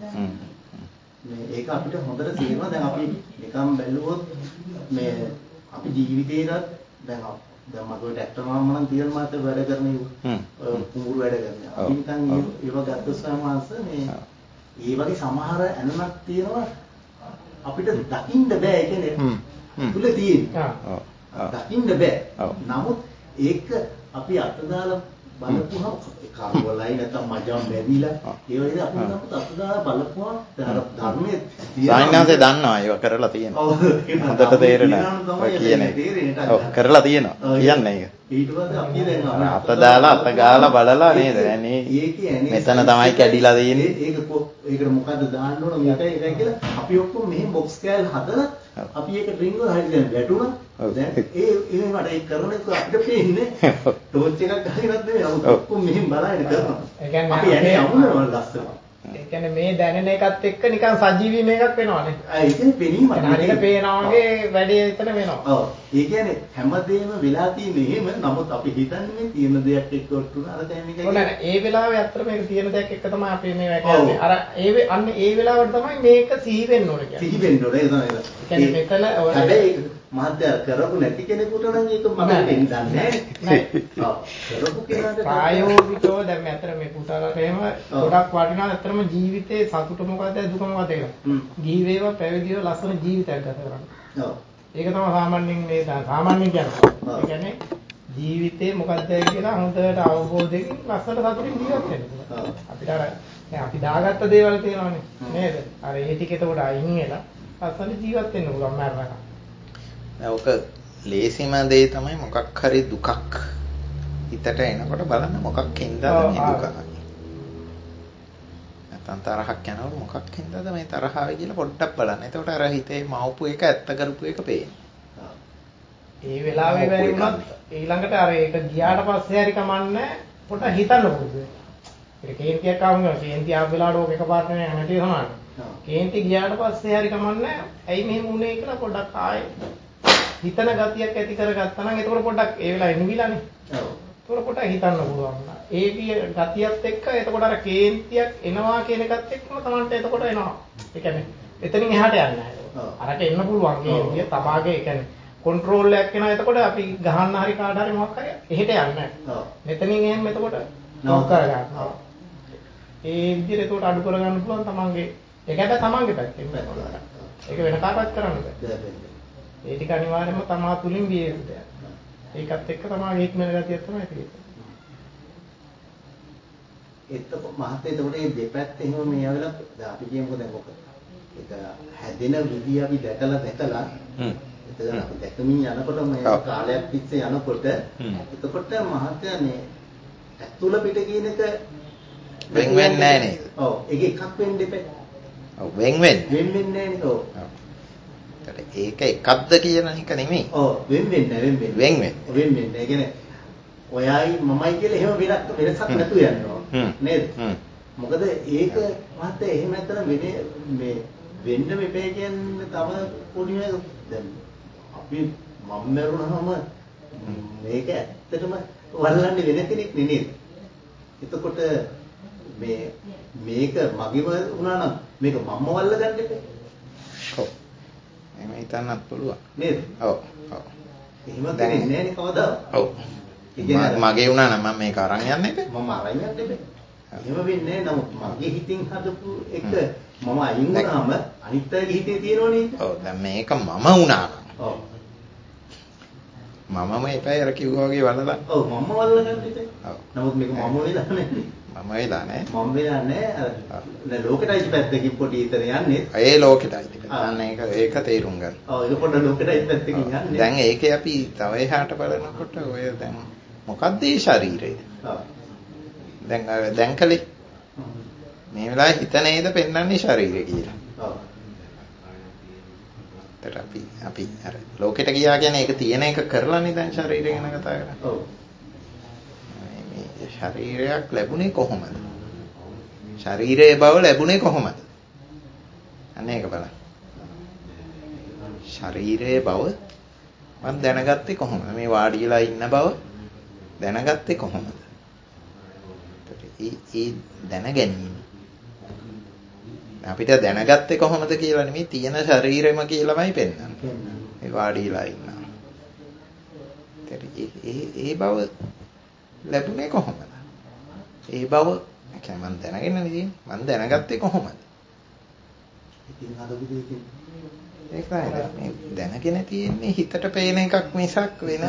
Speaker 2: මේ ඒක අපිට හොඳට තේරෙනවා. දැන් අපි නිකන් බැලුවොත් මේ අපි ජීවිතේට දැන් දැන් මගේ ට්‍රැක්ටර් මාම නම් තියෙන මාත් වැඩ කරන කුඹුරු වැඩ කරනවා. අපි නිකන් ඒව ගත්ත සමාස මේ ඒ වගේ සමහර ඇනමක් තියෙනවා අපිට දකින්න බෑ. ඒ කියන්නේ තුල තියෙන. දකින්න බෑ. නමුත් ඒක අපි අත දාලා බලපුවහම කාර්වලයි නැත්නම් මජම් බැඳිලා ඒ වගේ අපි නමුත් අත දාලා බලපුවහම අර ධර්මයේ
Speaker 1: සායනාසේ දන්නවා ඒක කරලා තියෙනවා. හොඳට තේරෙනවා. කියන එක. ඔව් කරලා තියෙනවා. කියන්නේ ඒක.
Speaker 2: ඊට පස්සේ අපි දැන්
Speaker 1: අත දාලා අත ගාලා බලලා නේද? මෙතන තමයි කැඩිලා තියෙන්නේ.
Speaker 2: ඒක ඒකට මොකද්ද දාන්න ඕන මේකයි ඒකයි කියලා අපි ඔක්කොම මෙහෙම බොක්ස් කෑල් හදලා අපි ඒක ඩ්‍රින්ක් වල හරි දැන් වැටුණා. දැන් ඒ ඒ මට ඒක කරන එක අපිට පේන්නේ ටෝච් එකක් ගහගෙනත් නෙමෙයි. නමුත් ඔක්කොම මෙහෙම බලගෙන කරනවා.
Speaker 3: ඒ කියන්නේ
Speaker 2: අපි යන්නේ යමුනවා ලස්සන.
Speaker 3: ඒ කියන්නේ මේ දැනෙන එකත් එක්ක නිකන් සජීවී මේකක් වෙනවානේ.
Speaker 2: ආ ඒ කියන්නේ පෙනීමක්.
Speaker 3: හරියට පේනා වගේ වැඩේ එතන වෙනවා.
Speaker 2: ඔව්. ඒ කියන්නේ හැමදේම වෙලා තියෙන්නේ එහෙම. නමුත් අපි හිතන්නේ තියෙන දෙයක් එක්ක ඔට්ටුන අර දැන් මේක.
Speaker 3: ඔන්න ඒ වෙලාවේ අත්‍තර මේක තියෙන දෙයක් එක්ක තමයි අපි මේ කියන්නේ. අර ඒ අන්න ඒ වෙලාවට තමයි මේක සිහි වෙන්න ඕනේ කියන්නේ.
Speaker 2: සිහි වෙන්න ඕනේ ඒක තමයි.
Speaker 3: ඒ කියන්නේ මෙතන
Speaker 2: හැබැයි මහත්ය කරපු නැති කෙනෙකුට නම් ඒක මම දෙන්නේ නැහැ. ඔව්. කරපු කෙනාට
Speaker 3: ප්‍රායෝගිකව දැන් මේ අතර මේ පුතාලට එහෙම ගොඩක් වටිනා අතරම ජීවිතේ සතුට මොකද්ද දුක මොකද්ද කියලා. ගිහි වේවා පැවිදිව ලස්සන ජීවිතයක් ගත කරන්න. ඔව්. ඒක තමයි සාමාන්‍යයෙන් මේ සාමාන්‍යයෙන් කියන්නේ. ඒ කියන්නේ ජීවිතේ මොකද්ද කියලා හොඳට අවබෝධයෙන් ලස්සන සතුටින් ජීවත් වෙන්න. අපිට අර දැන් අපි දාගත්ත දේවල් තියෙනවානේ නේද? අර ඒ ටික එතකොට අයින් වෙලා ලස්සන ජීවත් වෙන්න පුළුවන් මරණක.
Speaker 1: ඔක ලේසිම දේ තමයි මොකක් හරි දුකක් හිතට එනකොට බලන්න මොකක් හින්දාද මේ දුක. නැත්නම් තරහක් යනකොට මොකක් හින්දාද මේ තරහ ආවේ කියලා පොඩ්ඩක් බලන්න. එතකොට අර හිතේ මවපු එක ඇත්ත කරපු එක පේනවා.
Speaker 3: ඒ වෙලාවේ බැරි වුණත් ඊළඟට අර ඒක ගියාට පස්සේ හරි කමන්නේ පොඩ්ඩක් හිතන්න පුළුවන්. ඒක කේන්තියක් ආවම කේන්තිය ආව වෙලාවට ඕක එකපාරට නෑ නැති සමාන. කේන්ති ගියාට පස්සේ හරි කමන්නේ ඇයි මෙහෙම වුනේ කියලා පොඩ්ඩක් ආයේ හිතන ගතියක් ඇති කරගත්තා නම් ඒතකොට පොඩ්ඩක් ඒ වෙලාවේ නිවිලානේ. ඔව්. ඒතකොට පොඩ්ඩක් හිතන්න පුළුවන්. ඒ ගතියත් එක්ක එතකොට අර කේන්තියක් එනවා කියන එකත් එක්කම Tamanට එතකොට එනවා. ඒ කියන්නේ එතනින් එහාට යන්නේ නැහැ. අරක එන්න පුළුවන්. ඒ තමාගේ ඒ කියන්නේ කන්ට්‍රෝල් එකක් එනවා. එතකොට අපි ගහන්න හරි කාට හරි මොකක් හරි එහෙට යන්නේ නැහැ. ඔව්. මෙතනින් එහෙම එතකොට නෝක් කරගන්නවා. ඒ විදිහට එතකොට අඩු කරගන්න පුළුවන් Tamanගේ. ඒක හැබැයි Tamanගේ පැත්තෙන් බලනවා. ඒක වෙන කාටවත් කරන්න බෑ. ඒ ටික අනිවාර්යයෙන්ම තමා තුලින් විය යුතු දෙයක්. ඒකත් එක්ක තමාගේ ඉක්මන ගතිය තමයි තියෙන්නේ.
Speaker 2: එතකොට මහත්තයා එතකොට මේ දෙපැත්ත එහෙම මේ ආවලා දැන් අපි කියමුකෝ දැන් ඔක ඒක හැදෙන විදිය අපි දැකලා දැකලා හ්ම් එතන අපි දැකමින් යනකොට මේ කාලයක් තිස්සේ යනකොට එතකොට මහත්තයා මේ ඇතුළ පිට කියන එක
Speaker 1: වෙන් වෙන්නේ නැහැ නේද?
Speaker 2: ඔව් ඒක එකක් වෙන්න දෙපැත්ත.
Speaker 1: ඔව් වෙන් වෙන්නේ.
Speaker 2: වෙන් වෙන්නේ නැහැ නේද? ඔව්.
Speaker 1: ඒක එකක්ද කියන එක නෙමෙයි.
Speaker 2: ඔව් වෙන් වෙන්නේ වෙන් වෙන්නේ.
Speaker 1: වෙන් වෙන්නේ.
Speaker 2: වෙන් වෙන්නේ. ඒ කියන්නේ ඔයයි මමයි කියලා එහෙම වෙනක් වෙනසක් නැතු යනවා. නේද? මොකද ඒක මහත්තයා එහෙම නැත්නම් වෙන්නේ මේ වෙන්න මෙපේ කියන්නේ තව පොඩි මේ දැන් අපි මම මරුණාම මේක ඇත්තටම වල්ලන්නේ වෙන කෙනෙක් නෙමෙයි. එතකොට මේ මේක මගේම වුණා නම් මේක මම්ම වල්ල ගන්න එපා.
Speaker 1: ඔව්. එහෙම හිතන්නත් පුළුවන්.
Speaker 2: නේද?
Speaker 1: ඔව්. ඔව්.
Speaker 2: එහෙම දෙන්නේ නැහැ නේ කවදාවත්.
Speaker 1: ඔව්. මගේ වුණා නම් මම මේක අරන් යන්න එපා.
Speaker 2: මම අරන් යන්න එපා. එහෙම වෙන්නේ නැහැ. නමුත් මගේ හිතින් හදපු එක මම අයින් වුණාම අනිත් අයගේ හිතේ තියෙනවනේ.
Speaker 1: ඔව්. දැන් මේක මම වුණා නම්.
Speaker 2: ඔව්.
Speaker 1: මමම එපා අර කිව්වා වගේ වලලා.
Speaker 2: ඔව් මම වල්ල ගන්න එපා. ඔව්. නමුත් මේක මම වෙලා නැහැ.
Speaker 1: මම වෙලා නැහැ.
Speaker 2: මම වෙලා නැහැ. අර ලෝකෙටයි පැත්තකින් පොඩි ඉතන යන්නේ.
Speaker 1: ඒ ලෝකෙටයි. අන්න ඒක ඒක තේරුම් ගන්න.
Speaker 2: ඔව් ඒක පොඩ ලෝකෙටයි පැත්තකින් යන්නේ.
Speaker 1: දැන් ඒකේ අපි තව එහාට බලනකොට ඔය දැන් මොකක්ද මේ ශරීරය?
Speaker 2: ඔව්.
Speaker 1: දැන් දැන් කලේ මේ වෙලාවේ හිත නේද පෙන්වන්නේ ශරීරය කියලා.
Speaker 2: ඔව්.
Speaker 1: ඒත් අපි අපි අර ලෝකෙට ගියා කියන්නේ ඒක තියෙන එක කරලානේ දැන් ශරීරය ගැන කතා කරන්නේ.
Speaker 2: ඔව්.
Speaker 1: මේ ශරීරයක් ලැබුණේ කොහොමද? ශරීරයේ බව ලැබුණේ කොහොමද? අන්න ඒක බලන්න. ශරීරයේ බව මම දැනගත්තේ කොහොමද? මේ වාඩිලා ඉන්න බව දැනගත්තේ කොහොමද? ඒ ඒ දැන ගැනීම අපිට දැනගත්තේ කොහොමද කියලා නෙමෙයි තියෙන ශරීරෙම කියලාමයි පෙන්වන්නේ. ඒ වාඩිලා ඉන්නවා. ඒ ඒ බව ලැබුණේ කොහොමද? ඒ බව කියන්නේ මම දැනගෙන නෙදී මම දැනගත්තේ කොහොමද?
Speaker 2: ඉතින් හදපු දෙයකින්
Speaker 1: ඒක තමයි දැනගෙන තියෙන්නේ හිතට පේන එකක් මිසක් වෙන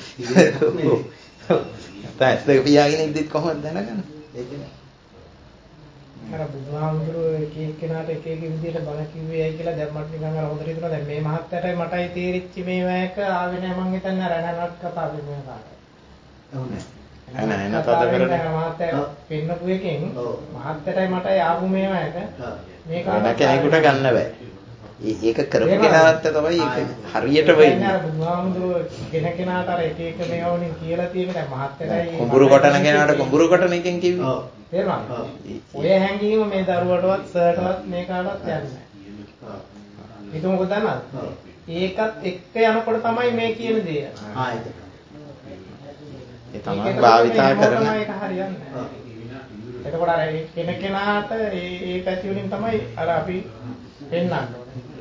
Speaker 1: තාස්තේ පියාගෙන ඉද්දිත් කොහොමද දැනගන්නේ? ඒකනේ.
Speaker 3: අර බුදුහාමුදුරුවෝ එක එක්කෙනාට එක එක විදිහට බණ කිව්වේයි කියලා දැන් මට නිකන් අර හොඳට හිතුණා. දැන් මේ මහත්තයාටයි මටයි තේරිච්ච මේ වෑයක ආවේ නැහැ මං හිතන්නේ රණනත් කතා වෙන කාට.
Speaker 2: ඔව්නේ.
Speaker 1: එන එන තද කරන්නේ
Speaker 3: මහත්තයා පෙන්නපු එකෙන් මහත්තයාටයි මටයි ආපු මේ වෑයක මේ
Speaker 1: කාට කෙනෙකුට ගන්න බෑ. ඒක කරපු කෙනාට තමයි ඒක හරියට වෙන්නේ.
Speaker 3: අර බුදුහාමුදුරුවෝ කෙන කෙනාට අර එක එක මේවා වලින් කියලා තියෙන දැන් මහත්තයාටයි
Speaker 1: කුඹුරු කොටන කෙනාට කුඹුරු කොටන එකෙන් කිව්වේ.
Speaker 3: ඔව්. තේරුණාද? ඔය හැංගීම මේ දරුවටවත් සර්ටවත් මේ කාටවත් යන්නේ නැහැ. ඒක මොකද දන්නවද? ඒකත් එක්ක යනකොට තමයි මේ කියන දේ.
Speaker 2: ආ ඒක.
Speaker 1: ඒ තමයි භාවිතා කරන
Speaker 3: ඒක හරියන්නේ නැහැ. එතකොට අර කෙන කෙනාට ඒ ඒ පැති වලින් තමයි අර අපි පෙන්වන්නේ.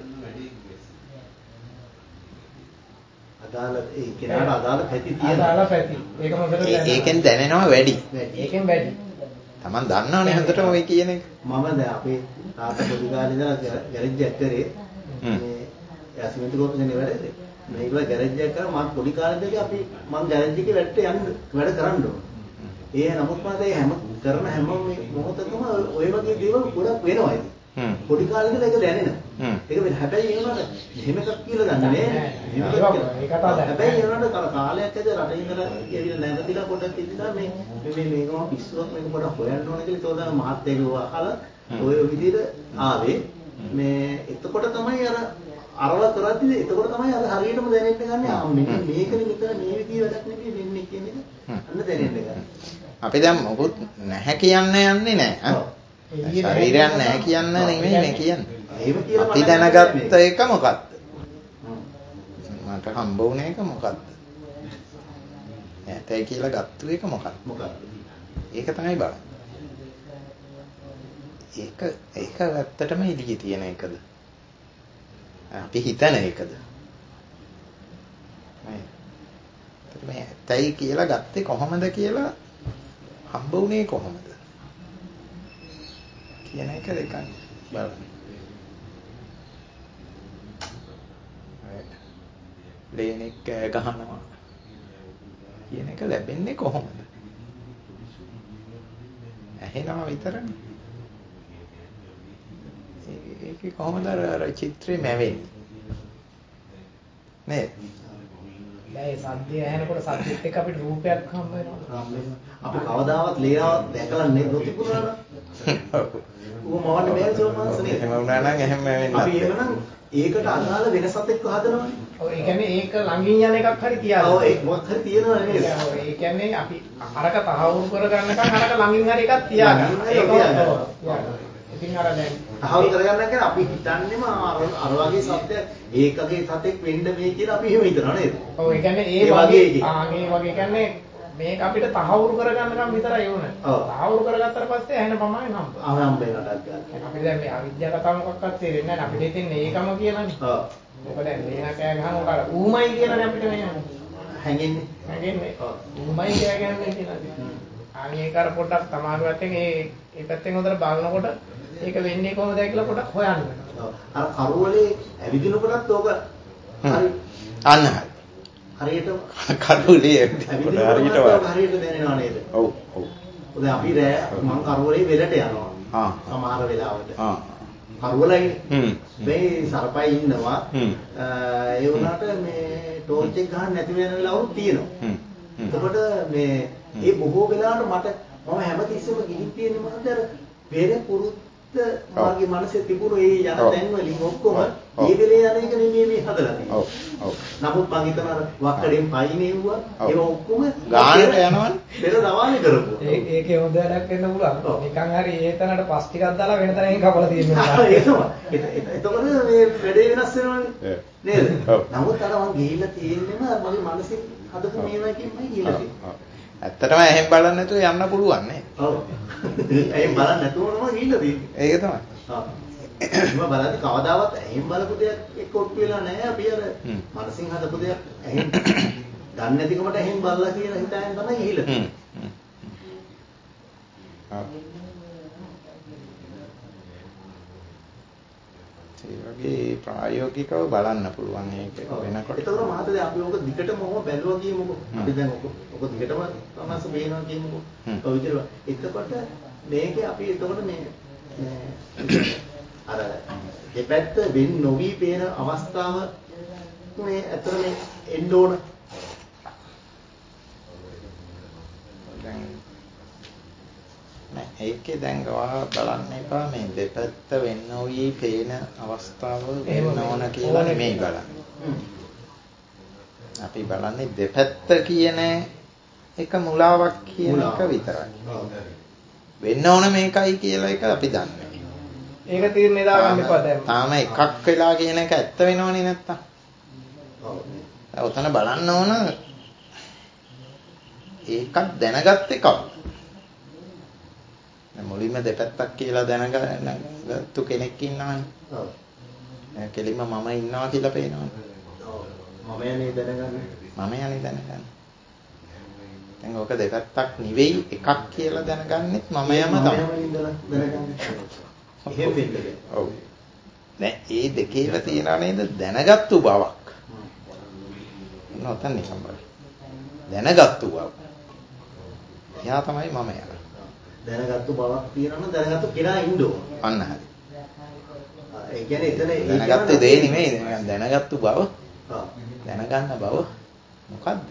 Speaker 2: අදාළ ඒ කෙනාට අදාළ පැති තියෙනවා.
Speaker 3: අදාළ පැති. ඒක මොකද?
Speaker 1: ඒකෙන් දැනෙනවා වැඩි.
Speaker 3: ඒකෙන් වැඩි.
Speaker 1: Taman දන්නවනේ හොඳට ඔය කියන එක.
Speaker 2: මම දැන් අපේ තාත්තා පොඩි කාලේ ඉඳලා ගෑරේජ් එකක් කරේ. මේ යස්මින්තු කොප්පනේ වැඩේ. මේක ගෑරේජ් එකක් කරා මම පොඩි කාලේදී අපි මම ගෑරේජ් එකේ වැඩට යන්න වැඩ කරන්න ඕන. ඒ නමුත් මම ඒ හැම කරන හැම මොහොතකම ඔය වගේ දේවල් ගොඩක් වෙනවා ඉතින්. හ්ම්. පොඩි කාලේ ඉඳලා ඒක දැනෙනවා. හ්ම්. ඒක වෙන හැබැයි එහෙම එහෙම එකක් කියලා දන්නේ නෑ. ඒක කතා දැන්. හැබැයි ඒනට කාලයක් ඇද රටේ ඉඳලා කියලා නැවතිලා පොඩක් ඉඳලා මේ මේ මේකම පිස්සුවක් මේක පොඩක් හොයන්න ඕන කියලා ඒතකොට මහත්තයා කිව්වා අහලා ඔය විදිහට ආවේ මේ එතකොට තමයි අර අරව කරද්දී එතකොට තමයි අර හරියටම දැනෙන්න ගන්නේ ආ මේක මේකනේ මෙතන මේ විදිහ වැඩක් නෙමෙයි වෙන්නේ කියන එක අන්න දැනෙන්න ගන්න.
Speaker 1: අපි දැන් මොකුත් නැහැ කියන්න යන්නේ නැහැ. ශරීරයක් නැහැ කියන්න නෙමෙයි මේ කියන්නේ. අපි දැනගත්ත එක මොකක්ද? මට හම්බ වුණ එක මොකක්ද? ඇතයි කියලා ගත්තු එක මොකක්ද?
Speaker 2: මොකක්ද?
Speaker 1: ඒක තමයි බලන්න. ඒක ඒක ඇත්තටම එළියේ තියෙන එකද? අපි හිතන එකද? මේ ඇතයි කියලා ගත්තේ කොහොමද කියලා හම්බ වුණේ කොහොමද? කියන එක දෙකක් බලන්න. ලේනෙක් ගහනවා කියන එක ලැබෙන්නේ කොහොමද? ඇහෙනවා විතරනේ. ඒක කොහොමද අර චිත්‍රේ මැවෙන්නේ? නේද?
Speaker 3: දැන් සද්දය ඇහෙනකොට සද්දෙත් එක්ක අපිට රූපයක් හම්බ වෙනවා.
Speaker 2: අපි කවදාවත් ලේනාවක් දැකලා නොතිබුණා නම් ඌ මවන්නේ මේ සෝමාසනේ.
Speaker 1: එහෙම වුණා නම් එහෙම වෙන්නේ
Speaker 2: අපි එහෙමනම් ඒකට අදාළ වෙනසක් එක්ක හදනවනේ.
Speaker 3: ඔව් ඒ කියන්නේ ඒක ළඟින් යන එකක් හරි තියාගන්න.
Speaker 2: ඔව් ඒක මොකක් හරි තියෙනවා නේද?
Speaker 3: ඔව් ඒ කියන්නේ අපි අරක තහවුරු කරගන්නකම් අරක ළඟින් හරි එකක් තියාගන්න. ඒක තියාගන්න. ඉතින් අර දැන්
Speaker 2: තහවුරු කරගන්න කියන්නේ අපි හිතන්නේම අර අර වගේ සත්‍යයක් ඒකගේ සතෙක් වෙන්න මේ කියලා අපි එහෙම හිතනවා නේද?
Speaker 3: ඔව් ඒ කියන්නේ ඒ වගේ ආ මේ වගේ කියන්නේ මේක අපිට තහවුරු කරගන්නකම් විතරයි ඕන. තහවුරු කරගත්තට පස්සේ ඇහෙන ප්‍රමාණය හම්බ.
Speaker 2: ආ හම්බ වෙනටක් ගන්න.
Speaker 3: අපිට දැන් මේ අවිද්‍යාව කතාව මොකක්වත් තේරෙන්නේ නැහැ. අපිට හිතෙන්නේ ඒකම කියලානේ. ඔව්. මොකද මේනා කෑ ගහනකොට ඌමයි කියලානේ අපිට මේ
Speaker 2: හැංගෙන්නේ.
Speaker 3: හැංගෙන්නේ. ඔව්. ඌමයි කෑ ගහන්නේ කියලානේ. ආනියක අර පොඩ්ඩක් තමාරු පැත්තෙන් ඒ ඒ පැත්තෙන් හොදට බලනකොට ඒක වෙන්නේ කොහොමද කියලා පොඩ්ඩක් හොයන්න.
Speaker 2: ඔව්. අර කරුවලේ ඇවිදිනකොටත් ඕක හරි
Speaker 1: අන්න හරි.
Speaker 2: හරියට
Speaker 1: කරුවලේ හරියට
Speaker 2: හරියට දැනෙනව නේද?
Speaker 1: ඔව් ඔව්.
Speaker 2: ඔද අපි රෑ මං කරුවලේ වෙලට යනවා.
Speaker 1: ආ
Speaker 2: සමහර වෙලාවට.
Speaker 1: ආ
Speaker 2: කරුවලයි.
Speaker 1: හ්ම්.
Speaker 2: මේ සර්පයි ඉන්නවා. හ්ම්. ඒ වුණාට මේ ටෝච් එක ගහන්න නැති වෙන වෙලාවලුත් තියෙනවා. හ්ම්. එතකොට මේ ඒ බොහෝ වෙලාවට මට මම හැමතිස්සෙම ගිහින් තියෙන්නේ මොකද අර පෙර පුරුද්ද මාගේ මනසේ තිබුණු ඒ යන තැන් වලින් ඔක්කොම මේ වෙලේ යන එක නෙමෙයි මේ හදලා තියෙන්නේ. ඔව්. ඔව්. නමුත් මම හිතන අර වක්කඩෙන් පයින් එව්වා ඒක ඔක්කොම
Speaker 1: ගානට යනවනේ.
Speaker 2: පෙර දවාලේ කරපුවා.
Speaker 3: ඒ ඒකේ හොඳ වැඩක් වෙන්න පුළුවන්. නිකන් හරි ඒ තැනට පස් ටිකක් දාලා වෙන තැනකින් කපලා තියෙනවා.
Speaker 2: ඒක තමයි. එතකොට මේ වැඩේ වෙනස් වෙනවනේ. නේද? නමුත් අර මම ගිහිල්ලා තියෙන්නේම මගේ මනසින් හදපු මේවාකින්මයි ගිහිල්ලා තියෙන්නේ.
Speaker 1: ඇත්තටම එහෙන් බලන්න නැතුව යන්න පුළුවන් නේ.
Speaker 2: ඔව්. එහෙන් බලන්න නැතුවම ගිහිල්ලා තියෙන්නේ.
Speaker 1: ඒක තමයි.
Speaker 2: ආ. මම බලද්දි කවදාවත් එහෙන් බලපු දෙයක් එක්ක ඔට්ටු වෙලා නැහැ. අපි අර මනසින් හදපු දෙයක් එහෙන් දන්නේ නැතිකමට එහෙන් බලලා කියලා හිතාගෙන තමයි ගිහිල්ලා තියෙන්නේ.
Speaker 1: ආ. ඒ වගේ ප්‍රායෝගිකව බලන්න පුළුවන් මේක වෙනකොට.
Speaker 2: ඒතකොට මහත්තයා අපි ඔක දිගටම ඔහොම බැලුවා කියමුකෝ. අපි දැන් ඔක ඔක දිගටම තමස බේනවා කියමුකෝ. ඔය විදිහට. එතකොට මේකේ අපි එතකොට මේ අර දෙපැත්ත වෙන් නොවි පේන අවස්ථාව මේ අතර මේ එන්න ඕන.
Speaker 1: දැන් නෑ ඒකේ දැන් ගවා බලන්න එපා මේ දෙපැත්ත වෙන් නොවි පේන අවස්ථාව වෙන්න ඕන කියලා නෙමෙයි බලන්නේ. අපි බලන්නේ දෙපැත්ත කියන එක මුලාවක් කියන එක විතරයි. වෙන්න ඕන මේකයි කියලා එක අපි දන්නේ.
Speaker 3: ඒක තීරණය දාගන්න එපා දැන්.
Speaker 1: තාම එකක් වෙලා කියන එක ඇත්ත වෙනවනේ නැත්තම්. ඔව්. ඔතන බලන්න ඕන ඒකක් දැනගත් එකක්. දැන් මුලින්ම දෙපැත්තක් කියලා දැනගත්තු කෙනෙක් ඉන්නවනේ. ඔව්. කෙලින්ම මම ඉන්නවා කියලා පේනවනේ.
Speaker 2: ඔව්. මම යන්නේ දැනගන්නේ.
Speaker 1: මම යන්නේ දැනගන්නේ. දැන් ඕක දෙපැත්තක් නෙවෙයි එකක් කියලා දැනගන්නෙත් මම යම තමයි.
Speaker 2: එහෙම වෙන්නේ.
Speaker 1: ඔව්. දැන් ඒ දෙකේම තියනා නේද දැනගත්තු බවක්. නොතන නිකම් බලන්න. දැනගත්තු බව. එයා තමයි මම යන.
Speaker 2: දැනගත්තු බවක් තියෙනවා නම් දැනගත්තු කෙනා ඉන්න ඕන.
Speaker 1: අන්න හරි.
Speaker 2: ඒ කියන්නේ එතන
Speaker 1: දැනගත්තු දේ නෙමෙයි දැනගත්තු බව. ඔව්. දැනගන්න බව මොකද්ද?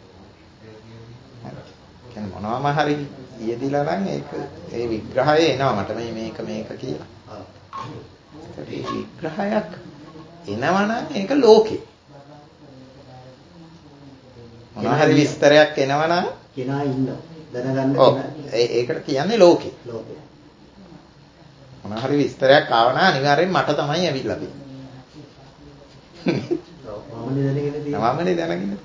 Speaker 1: කියන්නේ මොනවාම හරි යෙදිලා නම් ඒක ඒ විග්‍රහය එනවා මට මේ මේක මේක කියලා. ඒ විග්‍රහයක් එනවා නම් ඒක ලෝකේ. මොනවා හරි විස්තරයක් එනවා නම්
Speaker 2: කෙනා ඉන්නවා. දැනගන්න
Speaker 1: ඔව් ඒකට කියන්නේ ලෝකේ.
Speaker 2: ලෝකේ.
Speaker 1: මොනවා හරි විස්තරයක් ආව නම් අනිවාර්යෙන් මට තමයි ඇවිල්ලා තියෙන්නේ.
Speaker 2: ඔව් මමනේ දැනගෙන තියෙන්නේ.
Speaker 1: මමනේ දැනගෙන.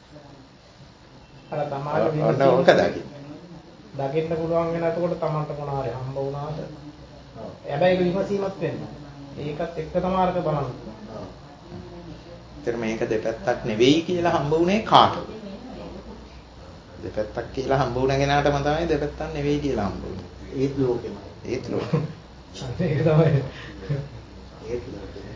Speaker 3: අර තමාගේ
Speaker 1: ඔන්න ඕක දකින්න.
Speaker 3: දකින්න පුළුවන් වෙන එතකොට තමන්ට මොනවා හරි හම්බ වුණාද? ඔව්. හැබැයි ඒක විමසීමක් වෙන්න. ඒකත් එක්ක තමාරක බලන්න.
Speaker 2: ඔව්.
Speaker 1: ඒතර මේක දෙපැත්තක් නෙවෙයි කියලා හම්බ වුණේ කාටද? දෙපැත්තක් කියලා හම්බ වුණ කෙනාටම තමයි දෙපැත්තක් නෙවෙයි කියලා හම්බ වුනේ.
Speaker 2: ඒත් ලෝකෙම.
Speaker 1: ඒත් ලෝකෙම.
Speaker 3: ඒක තමයි.
Speaker 2: ඒත් ලෝකෙම.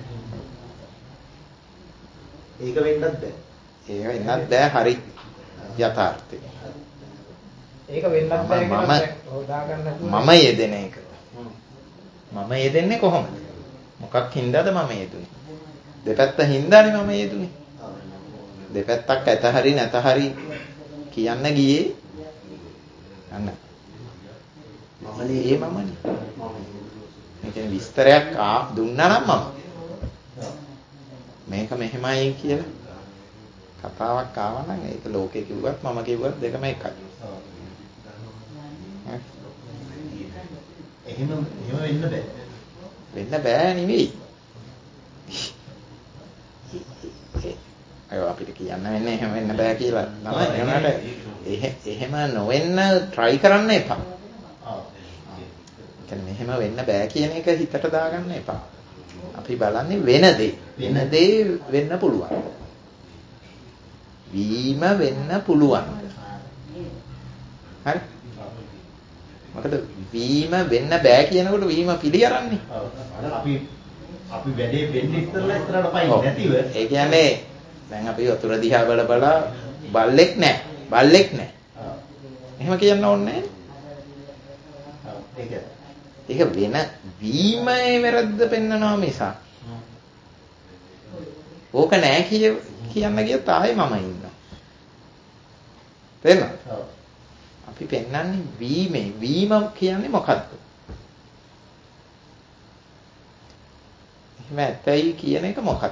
Speaker 2: ඒක වෙන්නත් බෑ.
Speaker 1: ඒක වෙන්නත් බෑ හරි යථාර්ථය.
Speaker 3: ඒක වෙන්නත් බෑ කියලා හොදාගන්න
Speaker 1: මම යෙදෙන එක. මම යෙදෙන්නේ කොහොමද? මොකක් හින්දාද මම යෙදුනේ? දෙපැත්ත හින්දානේ මම යෙදුනේ. දෙපැත්තක් ඇත හරි නැත හරි කියන්න ගියේ අන්න මමනේ ඒ මමනේ. මේ කියන්නේ විස්තරයක් ආ දුන්නා නම් මම මේක මෙහෙමයි කියලා කතාවක් ආවා නම් ඒක ලෝකේ කිව්වත් මම කිව්වත් දෙකම එකයි.
Speaker 2: එහෙම එහෙම වෙන්න බෑ.
Speaker 1: වෙන්න බෑ නෙවෙයි. අය අපිට කියන්න වෙන්නේ එහෙම වෙන්න බෑ කියලා තමයි. ඒකට එහෙම නොවෙන්න try කරන්න එපා. ඔව්. කියන්නේ එහෙම වෙන්න බෑ කියන එක හිතට දාගන්න එපා. අපි බලන්නේ වෙන දේ. වෙන දේ වෙන්න පුළුවන්. වීම වෙන්න පුළුවන්. හරි? මොකද වීම වෙන්න බෑ කියනකොට වීම පිළිගන්නේ.
Speaker 2: ඔව්. අපි අපි වැඩේ වෙන්න ඉස්සරලා ඉස්සරහට පයින් නැතිව
Speaker 1: ඒ කියන්නේ දැන් අපි වතුර දිහා බල බල බල්ලෙක් නැහැ. බල්ලෙක් නැහැ. ඔව්. එහෙම කියන්න ඕනේ නැහැ. ඔව්. ඒක ඒක වෙන වීමේ වැරද්ද පෙන්නනවා මිසක්. ඕක නැහැ කිය කියන්න ගියොත් ආයේ මම ඉන්නවා. තේරෙනවද? ඔව්. අපි පෙන්නන්නේ වීමේ වීම කියන්නේ මොකද්ද? එහෙම ඇතයි කියන එක මොකද්ද?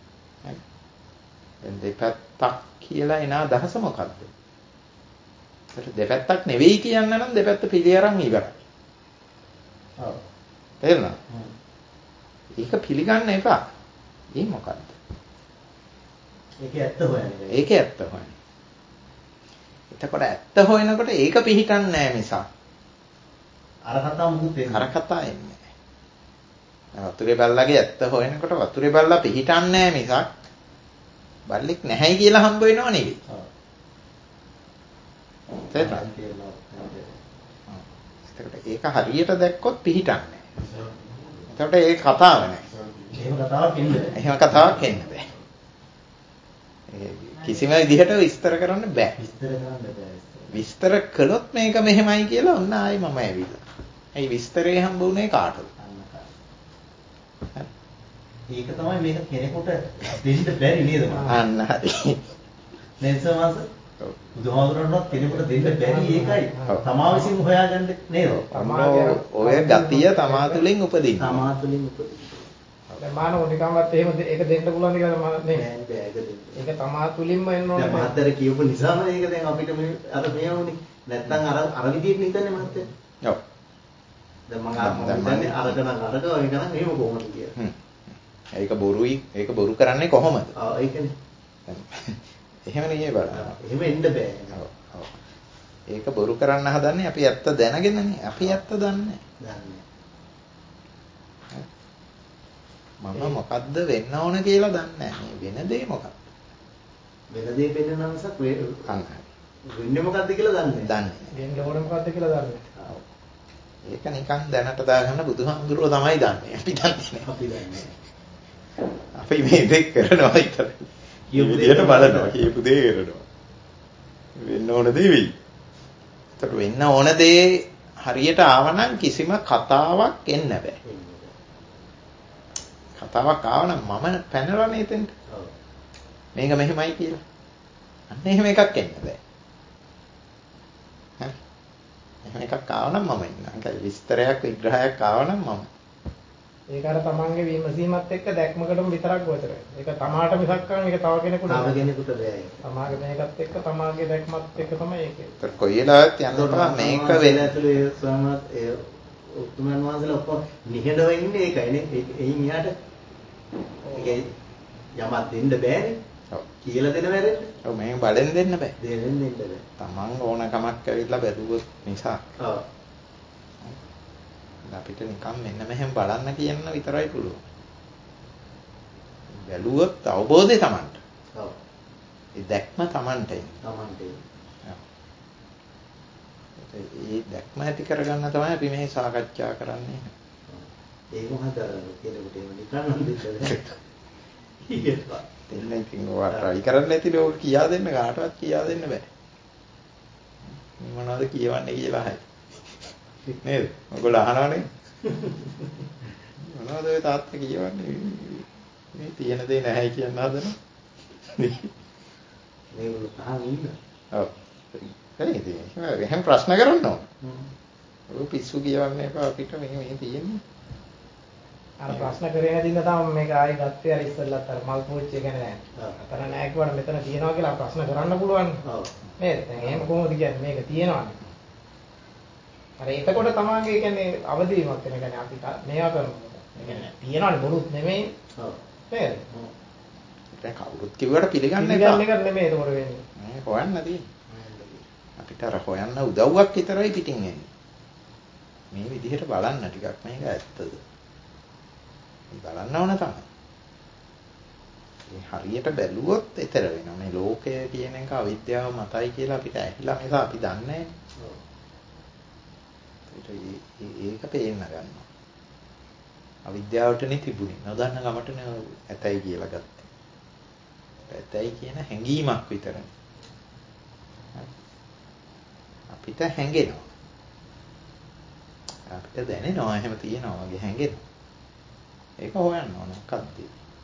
Speaker 1: දැන් දෙපැත්තක් කියලා එන අදහස මොකද්ද? ඒකට දෙපැත්තක් නෙවෙයි කියන්න නම් දෙපැත්ත පිළි අරන් ඉවරයි.
Speaker 2: ඔව්.
Speaker 1: තේරුණා? ඒක පිළිගන්න එපා. ඒ මොකද්ද?
Speaker 2: ඒකේ ඇත්ත හොයන්නේ.
Speaker 1: ඒකේ ඇත්ත හොයන්නේ. එතකොට ඇත්ත හොයනකොට ඒක පිළිහිටන්නේ නැහැ මිසක්.
Speaker 2: අර කතාව මුකුත් එන්නේ.
Speaker 1: අර කතාව එන්නේ නැහැ. වතුරේ බල්ලගේ ඇත්ත හොයනකොට වතුරේ බල්ලා පිළිහිටන්නේ නැහැ මිසක් බල්ලෙක් නැහැයි කියලා හම්බ වෙනව නෙවෙයි.
Speaker 2: ඔව්.
Speaker 1: තේරුණා? එතකොට ඒක හරියට දැක්කොත් පිළිහිටන්නේ නැහැ. එතකොට ඒ කතාව නැහැ.
Speaker 2: එහෙම කතාවක් එන්නේ.
Speaker 1: එහෙම කතාවක් එන්න බෑ. කිසිම විදිහට විස්තර කරන්න බෑ.
Speaker 2: විස්තර කරන්න බෑ.
Speaker 1: විස්තර කළොත් මේක මෙහෙමයි කියලා ඔන්න ආයි මම ඇවිල්ලා. ඒ විස්තරේ හම්බ වුණේ කාටද?
Speaker 2: ඒක තමයි මේක කෙනෙකුට දෙන්න බැරි නේද?
Speaker 1: අන්න හරි.
Speaker 2: නේද මාස? බුදුහාමුදුරන්වත් කෙනෙකුට දෙන්න බැරි ඒකයි. තමා විසින් හොයාගන්න නේද?
Speaker 1: ඔය ගතිය තමා තුළින් උපදින්න.
Speaker 2: තමා තුළින් උපදින්න.
Speaker 3: දැන් මානව නිකම්වත් එහෙම ඒක දෙන්න පුළුවන් කියලා මම නේ.
Speaker 2: බෑ බෑ ඒක දෙන්න.
Speaker 3: ඒක තමා තුලින්ම එන්න ඕනේ.
Speaker 2: දැන් මහත්තයර කියපු නිසාම මේක දැන් අපිට මේ අර මේ වුනේ. නැත්තම් අර අර විදිහට හිතන්නේ මහත්තයා.
Speaker 1: ඔව්.
Speaker 2: දැන් මම අර හිතන්නේ අරක නම් අරක ඒක නම් එහෙම කොහොමද කියලා.
Speaker 1: හ්ම්. ඒක බොරුයි. ඒක බොරු කරන්නේ කොහොමද?
Speaker 2: ආ ඒකනේ.
Speaker 1: එහෙම නෙවෙයි බලන්න.
Speaker 2: එහෙම එන්න බෑ.
Speaker 1: ඔව්. ඔව්. ඒක බොරු කරන්න හදන්නේ අපි ඇත්ත දැනගෙනනේ. අපි ඇත්ත දන්නේ
Speaker 2: දන්නේ.
Speaker 1: මම මොකද්ද වෙන්න ඕන කියලා දන්නේ නැහැ. වෙන දේ මොකක්ද?
Speaker 2: වෙන දේ වෙන්න නම් සක්
Speaker 1: අන්න හරි.
Speaker 2: වෙන්නේ මොකද්ද කියලා දන්නේ
Speaker 1: දන්නේ
Speaker 3: වෙන්න ඕනේ මොකද්ද කියලා දන්නේ.
Speaker 1: ඔව්. ඒක නිකන් දැනට දාගන්න බුදුහාමුදුරුවෝ තමයි දන්නේ. අපි දන්නේ නැහැ.
Speaker 2: අපි දන්නේ.
Speaker 1: අපි මේ දෙක කරනවා විතරයි. කියපු දෙයට බලනවා. කියපු දේ කරනවා. වෙන්න ඕන දේ වෙයි. ඒතර වෙන්න ඕන දේ හරියට ආවනම් කිසිම කතාවක් එන්න බෑ. කතාවක් ආවනම් මම පැනලානේ එතෙන්ට.
Speaker 2: ඔව්.
Speaker 1: මේක මෙහෙමයි කියලා. අන්න එහෙම එකක් එන්න බෑ. හරි. එහෙම එකක් ආවනම් මම ඉන්නවා. විස්තරයක් විග්‍රහයක් ආවනම් මම.
Speaker 3: ඒක අර තමන්ගේ විමසීමත් එක්ක දැක්මකටම විතරක් ගොතර. ඒක තමාට මිසක් කරන එක තව කෙනෙකුට
Speaker 2: තව කෙනෙකුට බෑ.
Speaker 3: තමාගේ මේකත් එක්ක තමාගේ දැක්මත් එක්ක තමයි ඒකේ.
Speaker 1: ඒතර කොයි වෙලාවත් යනවා මේක වෙන
Speaker 2: ඇතුලේ ස්වාමීන් ඒ උතුමන් වහන්සේලා ඔක්කොම නිහඬව ඉන්නේ ඒකයිනේ. එයින් එහාට ඒකයි යමක් දෙන්න බෑනේ.
Speaker 1: ඔව්.
Speaker 2: කියලා දෙන වැරෙන්න.
Speaker 1: ඔව් මේක බඩෙන් දෙන්න බෑ.
Speaker 2: දෙන්න දෙන්න බෑ.
Speaker 1: තමන් ඕනකමක් ඇවිල්ලා බැලුවොත් නිසා.
Speaker 2: ඔව්.
Speaker 1: අපිට නිකන් මෙන්න මෙහෙම බලන්න කියන්න විතරයි පුළුවන්. බැලුවොත් අවබෝධය තමන්ට.
Speaker 2: ඔව්.
Speaker 1: ඒ දැක්ම තමන්ට එන්නේ.
Speaker 2: තමන්ට.
Speaker 1: ඒ දැක්ම ඇති කරගන්න තමයි අපි මේ සාකච්ඡා කරන්නේ.
Speaker 2: ඒක මොකද කෙනෙකුට එහෙම නිකන් නම් දෙන්න බෑ.
Speaker 1: දෙන්න ඉතින් ඔයා try කරන්න නැතිනේ ඔය කියා දෙන්න කාටවත් කියා දෙන්න බෑ. මේ මොනවද කියවන්නේ කියලා අහයි. නේද? ඔයගොල්ලෝ අහනවනේ. මොනවද ඔය තාත්තා කියවන්නේ? මේ තියෙන දේ නැහැයි කියන්න හදනවා.
Speaker 2: මේගොල්ලෝ තාම ඉන්නවා.
Speaker 1: ඔව්. හරි ඉතින් එහෙම ප්‍රශ්න කරන්න ඕන. ඔය පිස්සු කියවන්න එපා අපිට මේ මේ තියෙන්නේ.
Speaker 3: අර ප්‍රශ්න කරේ නැතිනම් තමයි මේක ආයි ගත්තේ අර ඉස්සෙල්ලත් අර මල් පෝච්චිය ගැන නෑ. අතන නෑ කිව්වට මෙතන තියෙනවා කියලා ප්‍රශ්න කරන්න පුළුවන්.
Speaker 2: ඔව්.
Speaker 3: නේද? දැන් එහෙම කොහොමද කියන්නේ මේක තියෙනවානේ. අර එතකොට තමන්ගේ කියන්නේ අවදීමක් වෙන කියන්නේ අපි මේවා කරනවා. ඒ කියන්නේ තියනවානේ බොරුත් නෙමෙයි.
Speaker 2: ඔව්.
Speaker 3: නේද?
Speaker 1: දැන් කවුරුත් කිව්වට පිළිගන්න එපා.
Speaker 3: පිළිගන්න එක නෙමෙයි ඒතකොට වෙන්නේ.
Speaker 1: මේ හොයන්න තියෙන්නේ. අපිට අර හොයන්න උදව්වක් විතරයි පිටින් එන්නේ. මේ විදිහට බලන්න ටිකක් මේක ඇත්තද? බලන්න ඕන තමයි. මේ හරියට බැලුවොත් ඊතර වෙනවා. මේ ලෝකය කියන එක අවිද්‍යාව මතයි කියලා අපිට ඇහිලා නිසා අපි දන්නේ නැහැ. ඒක පේන්න ගන්නවා. අවිද්‍යාවටනේ තිබුණේ. නොදන්න ගමටනේ ඇතයි කියලා ගත්තේ. ඇතයි කියන හැඟීමක් විතරයි. අපිට හැඟෙනවා. අපිට දැනෙනවා එහෙම තියෙනවා වගේ හැඟෙනවා. ඒක හොයන්න ඕන මොකක්ද?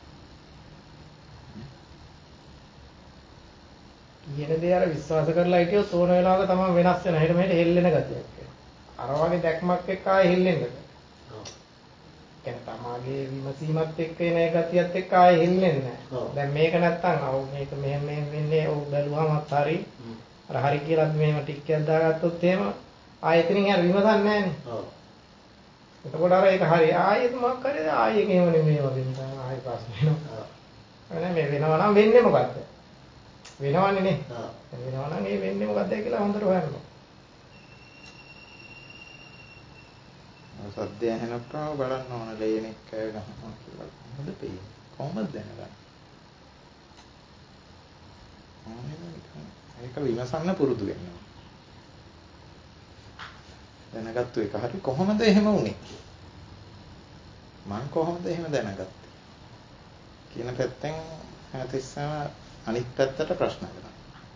Speaker 3: කියන දේ අර විශ්වාස කරලා හිටියොත් ඕන වෙලාවක තමයි වෙනස් වෙන. හෙට මෙහෙට හෙල්ලෙන ගතියක්. අර වගේ දැක්මක් එක්ක ආයෙ හෙල්ලෙන්න බෑ. ඔව්. කියන්නේ තමාගේ විමසීමත් එක්ක එන ගතියත් එක්ක ආයෙ හෙල්ලෙන්නේ නැහැ. දැන් මේක නැත්තම් අව මේක මෙහෙම මෙහෙම වෙන්නේ ඔව් බැලුවාමත් හරි. අර හරි කියලා මෙහෙම ටිකක් දාගත්තොත් එහෙම ආයෙතනින් යාර විමසන්නේ නැහනේ. ඔව්. එතකොට අර ඒක හරි ආයෙත් මොකක් කරේද ආයෙ එකේම නෙමෙයි වගේ නිකන් ආයෙ ප්‍රශ්න වෙනවා. ඔව්. මේ වෙනවා නම් වෙන්නේ මොකද්ද? වෙනවන්නේ නේ. ඔව්. වෙනවා නම් ඒ වෙන්නේ මොකද්ද කියලා හොඳට හොයන්න.
Speaker 1: සද්ද ඇහෙනකොට බලන්න ඕන ලේනෙක් කෑ ගහනවා කියලා. මොකද පෙයි? කොහොමද දැනගන්නේ? ඒක විමසන්න පුරුදු වෙන්න ඕන. දැනගත්තු එක හරි කොහොමද එහෙම වුනේ? මං කොහොමද එහෙම දැනගත්තේ? කියන පැත්තෙන් හැමතිස්සම අනිත් පැත්තට ප්‍රශ්න කරනවා.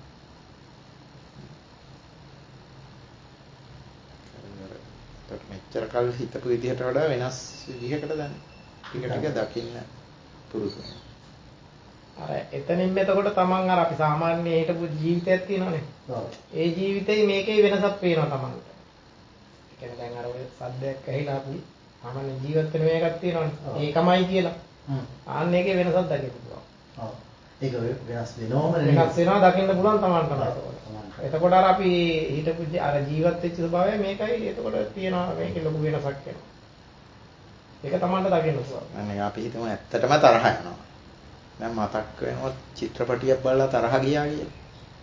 Speaker 1: ඒකට මෙච්චර කල් හිතපු විදිහට වඩා වෙනස් විදිහකට දැන් ටික ටික දකින්න පුරුදු වෙනවා.
Speaker 3: අර එතනින් එතකොට තමන් අර අපි සාමාන්‍ය හිටපු ජීවිතයක් තියෙනවනේ. ඔව්. ඒ ජීවිතේ මේකේ වෙනසක් පේනවා තමන්ට. ඒ කියන්නේ දැන් අර ඔය සද්දයක් ඇහිලා අපි සාමාන්‍ය ජීවිත වෙන මේකක් තියෙනවනේ. ඒකමයි කියලා. හ්ම්. ආන්න ඒකේ වෙනසක් දකින්න පුළුවන්. ඔව්. ඒක වෙනස් වෙනවම නෙමෙයි. වෙනස් වෙනවා දකින්න පුළුවන් තමන්ට. එතකොට අර අපි හිටපු අර ජීවත් වෙච්ච ස්වභාවය මේකයි එතකොට තියෙනවා මේකේ ලොකු වෙනසක් වෙනවා. ඒක තමන්ට දකින්න පුළුවන්.
Speaker 1: අනේ අපි හිතමු ඇත්තටම තරහ යනවා. දැන් මතක් වෙනවා චිත්‍රපටියක් බලලා තරහ ගියා කියලා.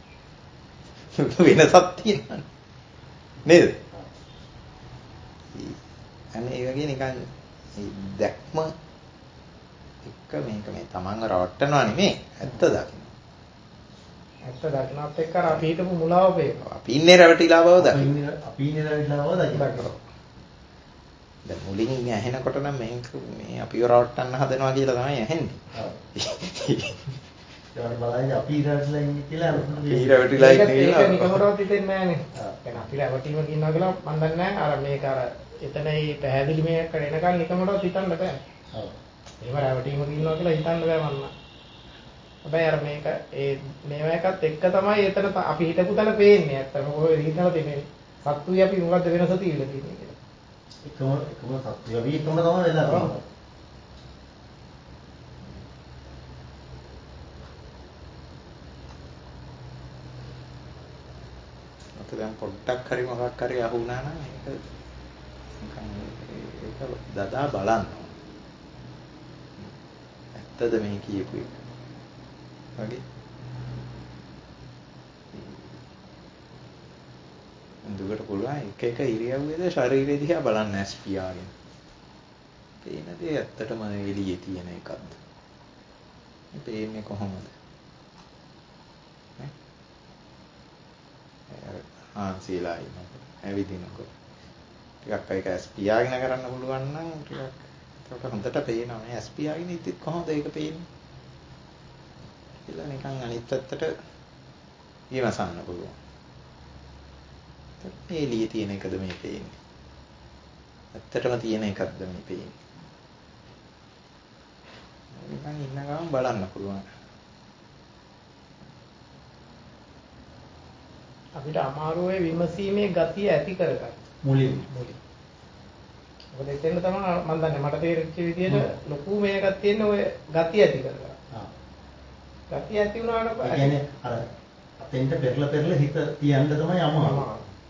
Speaker 1: වෙනසක් තියෙනවා. නේද? අනේ ඒ වගේ නිකන් දැක්ම එක මේක මේ තමන්ව රවට්ටනවා නෙමෙයි ඇත්ත දකින්න.
Speaker 3: ඇත්ත දකින්නත් එක්ක අපි හිතපු මුලාව පේනවා.
Speaker 1: අපි ඉන්නේ රැවටිලා බව දකින්න.
Speaker 2: අපි ඉන්නේ රැවටිලා බව දකින්න.
Speaker 1: දැන් මුලින් ඇහෙනකොට නම් මේක මේ අපිව රවට්ටන්න හදනවා කියලා තමයි ඇහෙන්නේ.
Speaker 2: ඔව්. ඒකට බලන්නේ අපි රැවටිලා ඉන්නේ කියලා
Speaker 1: අපි රැවටිලා ඉන්නේ කියලා.
Speaker 3: ඒක නිකමරවත් හිතෙන්නේ නැහනේ. දැන් අපි රැවටීම කියනවා කියලා මම දන්නේ නැහැ. අර මේක අර එතන ඒ පැහැදිලි මේක එනකන් නිකමරවත් හිතන්න බෑ. ඔව්. එහෙම රැවටීම කියනවා කියලා හිතන්න බෑ මන්න. හැබැයි අර මේක ඒ මේවා එකත් එක්ක තමයි එතන අපි හිතපු තැන පේන්නේ. ඇත්තම ඔය හිතලා තියෙන්නේ. සත්තුයි අපි මොකද්ද වෙනස තියෙන්නේ කියලා.
Speaker 2: එකම එකම සත්‍ය අපි එකම තමයි වෙලා තියෙන්නේ.
Speaker 1: ඔක දැන් පොඩ්ඩක් හරි මොකක් හරි අහු වුණා නම් ඒක නිකන් ඒක දදා බලන්න. ඇත්තද මේ කියපු එක? වගේ. දුකට පුළුවන් එක එක ඉරියව්වේද ශරීරය දිහා බලන්න ඇස් පියාගෙන. පේන දේ ඇත්තටම එළියේ තියෙන එකක්ද? මේ පේන්නේ කොහොමද? නේ? ආන්සිලා ඉන්නකොට ඇවිදිනකොට ටිකක් ඒක ඇස් පියාගෙන කරන්න පුළුවන් නම් ටිකක් ඒක හොඳට පේනවා. මේ ඇස් පියාගෙන ඉතිත් කොහොමද ඒක පේන්නේ? කියලා නිකන් අනිත් පැත්තට විමසන්න පුළුවන්. මේ එළියේ තියෙන එකද මේ පේන්නේ? ඇත්තටම තියෙන එකක්ද මේ පේන්නේ? නිකන් ඉන්න ගමන් බලන්න පුළුවන්.
Speaker 3: අපිට අමාරුවේ විමසීමේ ගතිය ඇති කරගන්න.
Speaker 2: මුලින්
Speaker 3: මුලින්. මොකද එතෙන් තමයි මම දන්නේ මට තේරෙච්ච විදිහට ලොකු මේකක් තියෙන ඔය ගතිය ඇති කරගන්න. ආ. ගතිය ඇති වුණාට
Speaker 2: ඒ කියන්නේ අර අතෙන්ට පෙරලා පෙරලා හිත තියන්න තමයි අමාරු.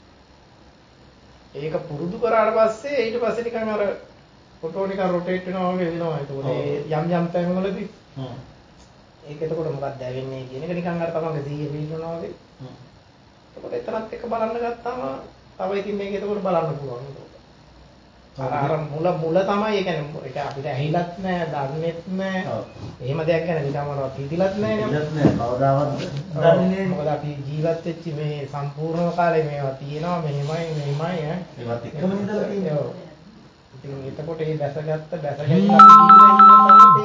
Speaker 3: ඒක පුරුදු කරාට පස්සේ ඊට පස්සේ නිකන් අර ෆොටෝ නිකන් රොටේට් වෙනවා වගේ වෙනවා. ඒකෝට යම් යම් තැන්වලදී හ්ම් ඒක එතකොට මොකක්ද ඇවෙන්නේ කියන එක නිකන් අර තමන්ගේ සිහිය පිටවනවා වගේ. හ්ම් එතකොට එතනත් එක බලන්න ගත්තාම තව ඉතින් මේක එතකොට බලන්න පුළුවන්. අර අර මුල මුල තමයි ඒ කියන්නේ ඒක අපිට ඇහිලත් නැහැ, දන්නෙත් නැහැ. ඔව්. එහෙම දෙයක් ගැන නිකන්ම හිතිලත් නැහැ නේ. හිතිලත් නැහැ. කවදාවත් දන්නේ නැහැ. මොකද අපි ජීවත් වෙච්ච මේ සම්පූර්ණ කාලේ මේවා තියෙනවා මෙහෙමයි මෙහෙමයි ඈ. ඒවත් එකම ඉඳලා තියෙනවා. ඉතින් එතකොට ඒ දැසගත්ත දැසගැනීම අපි ජීවිතේ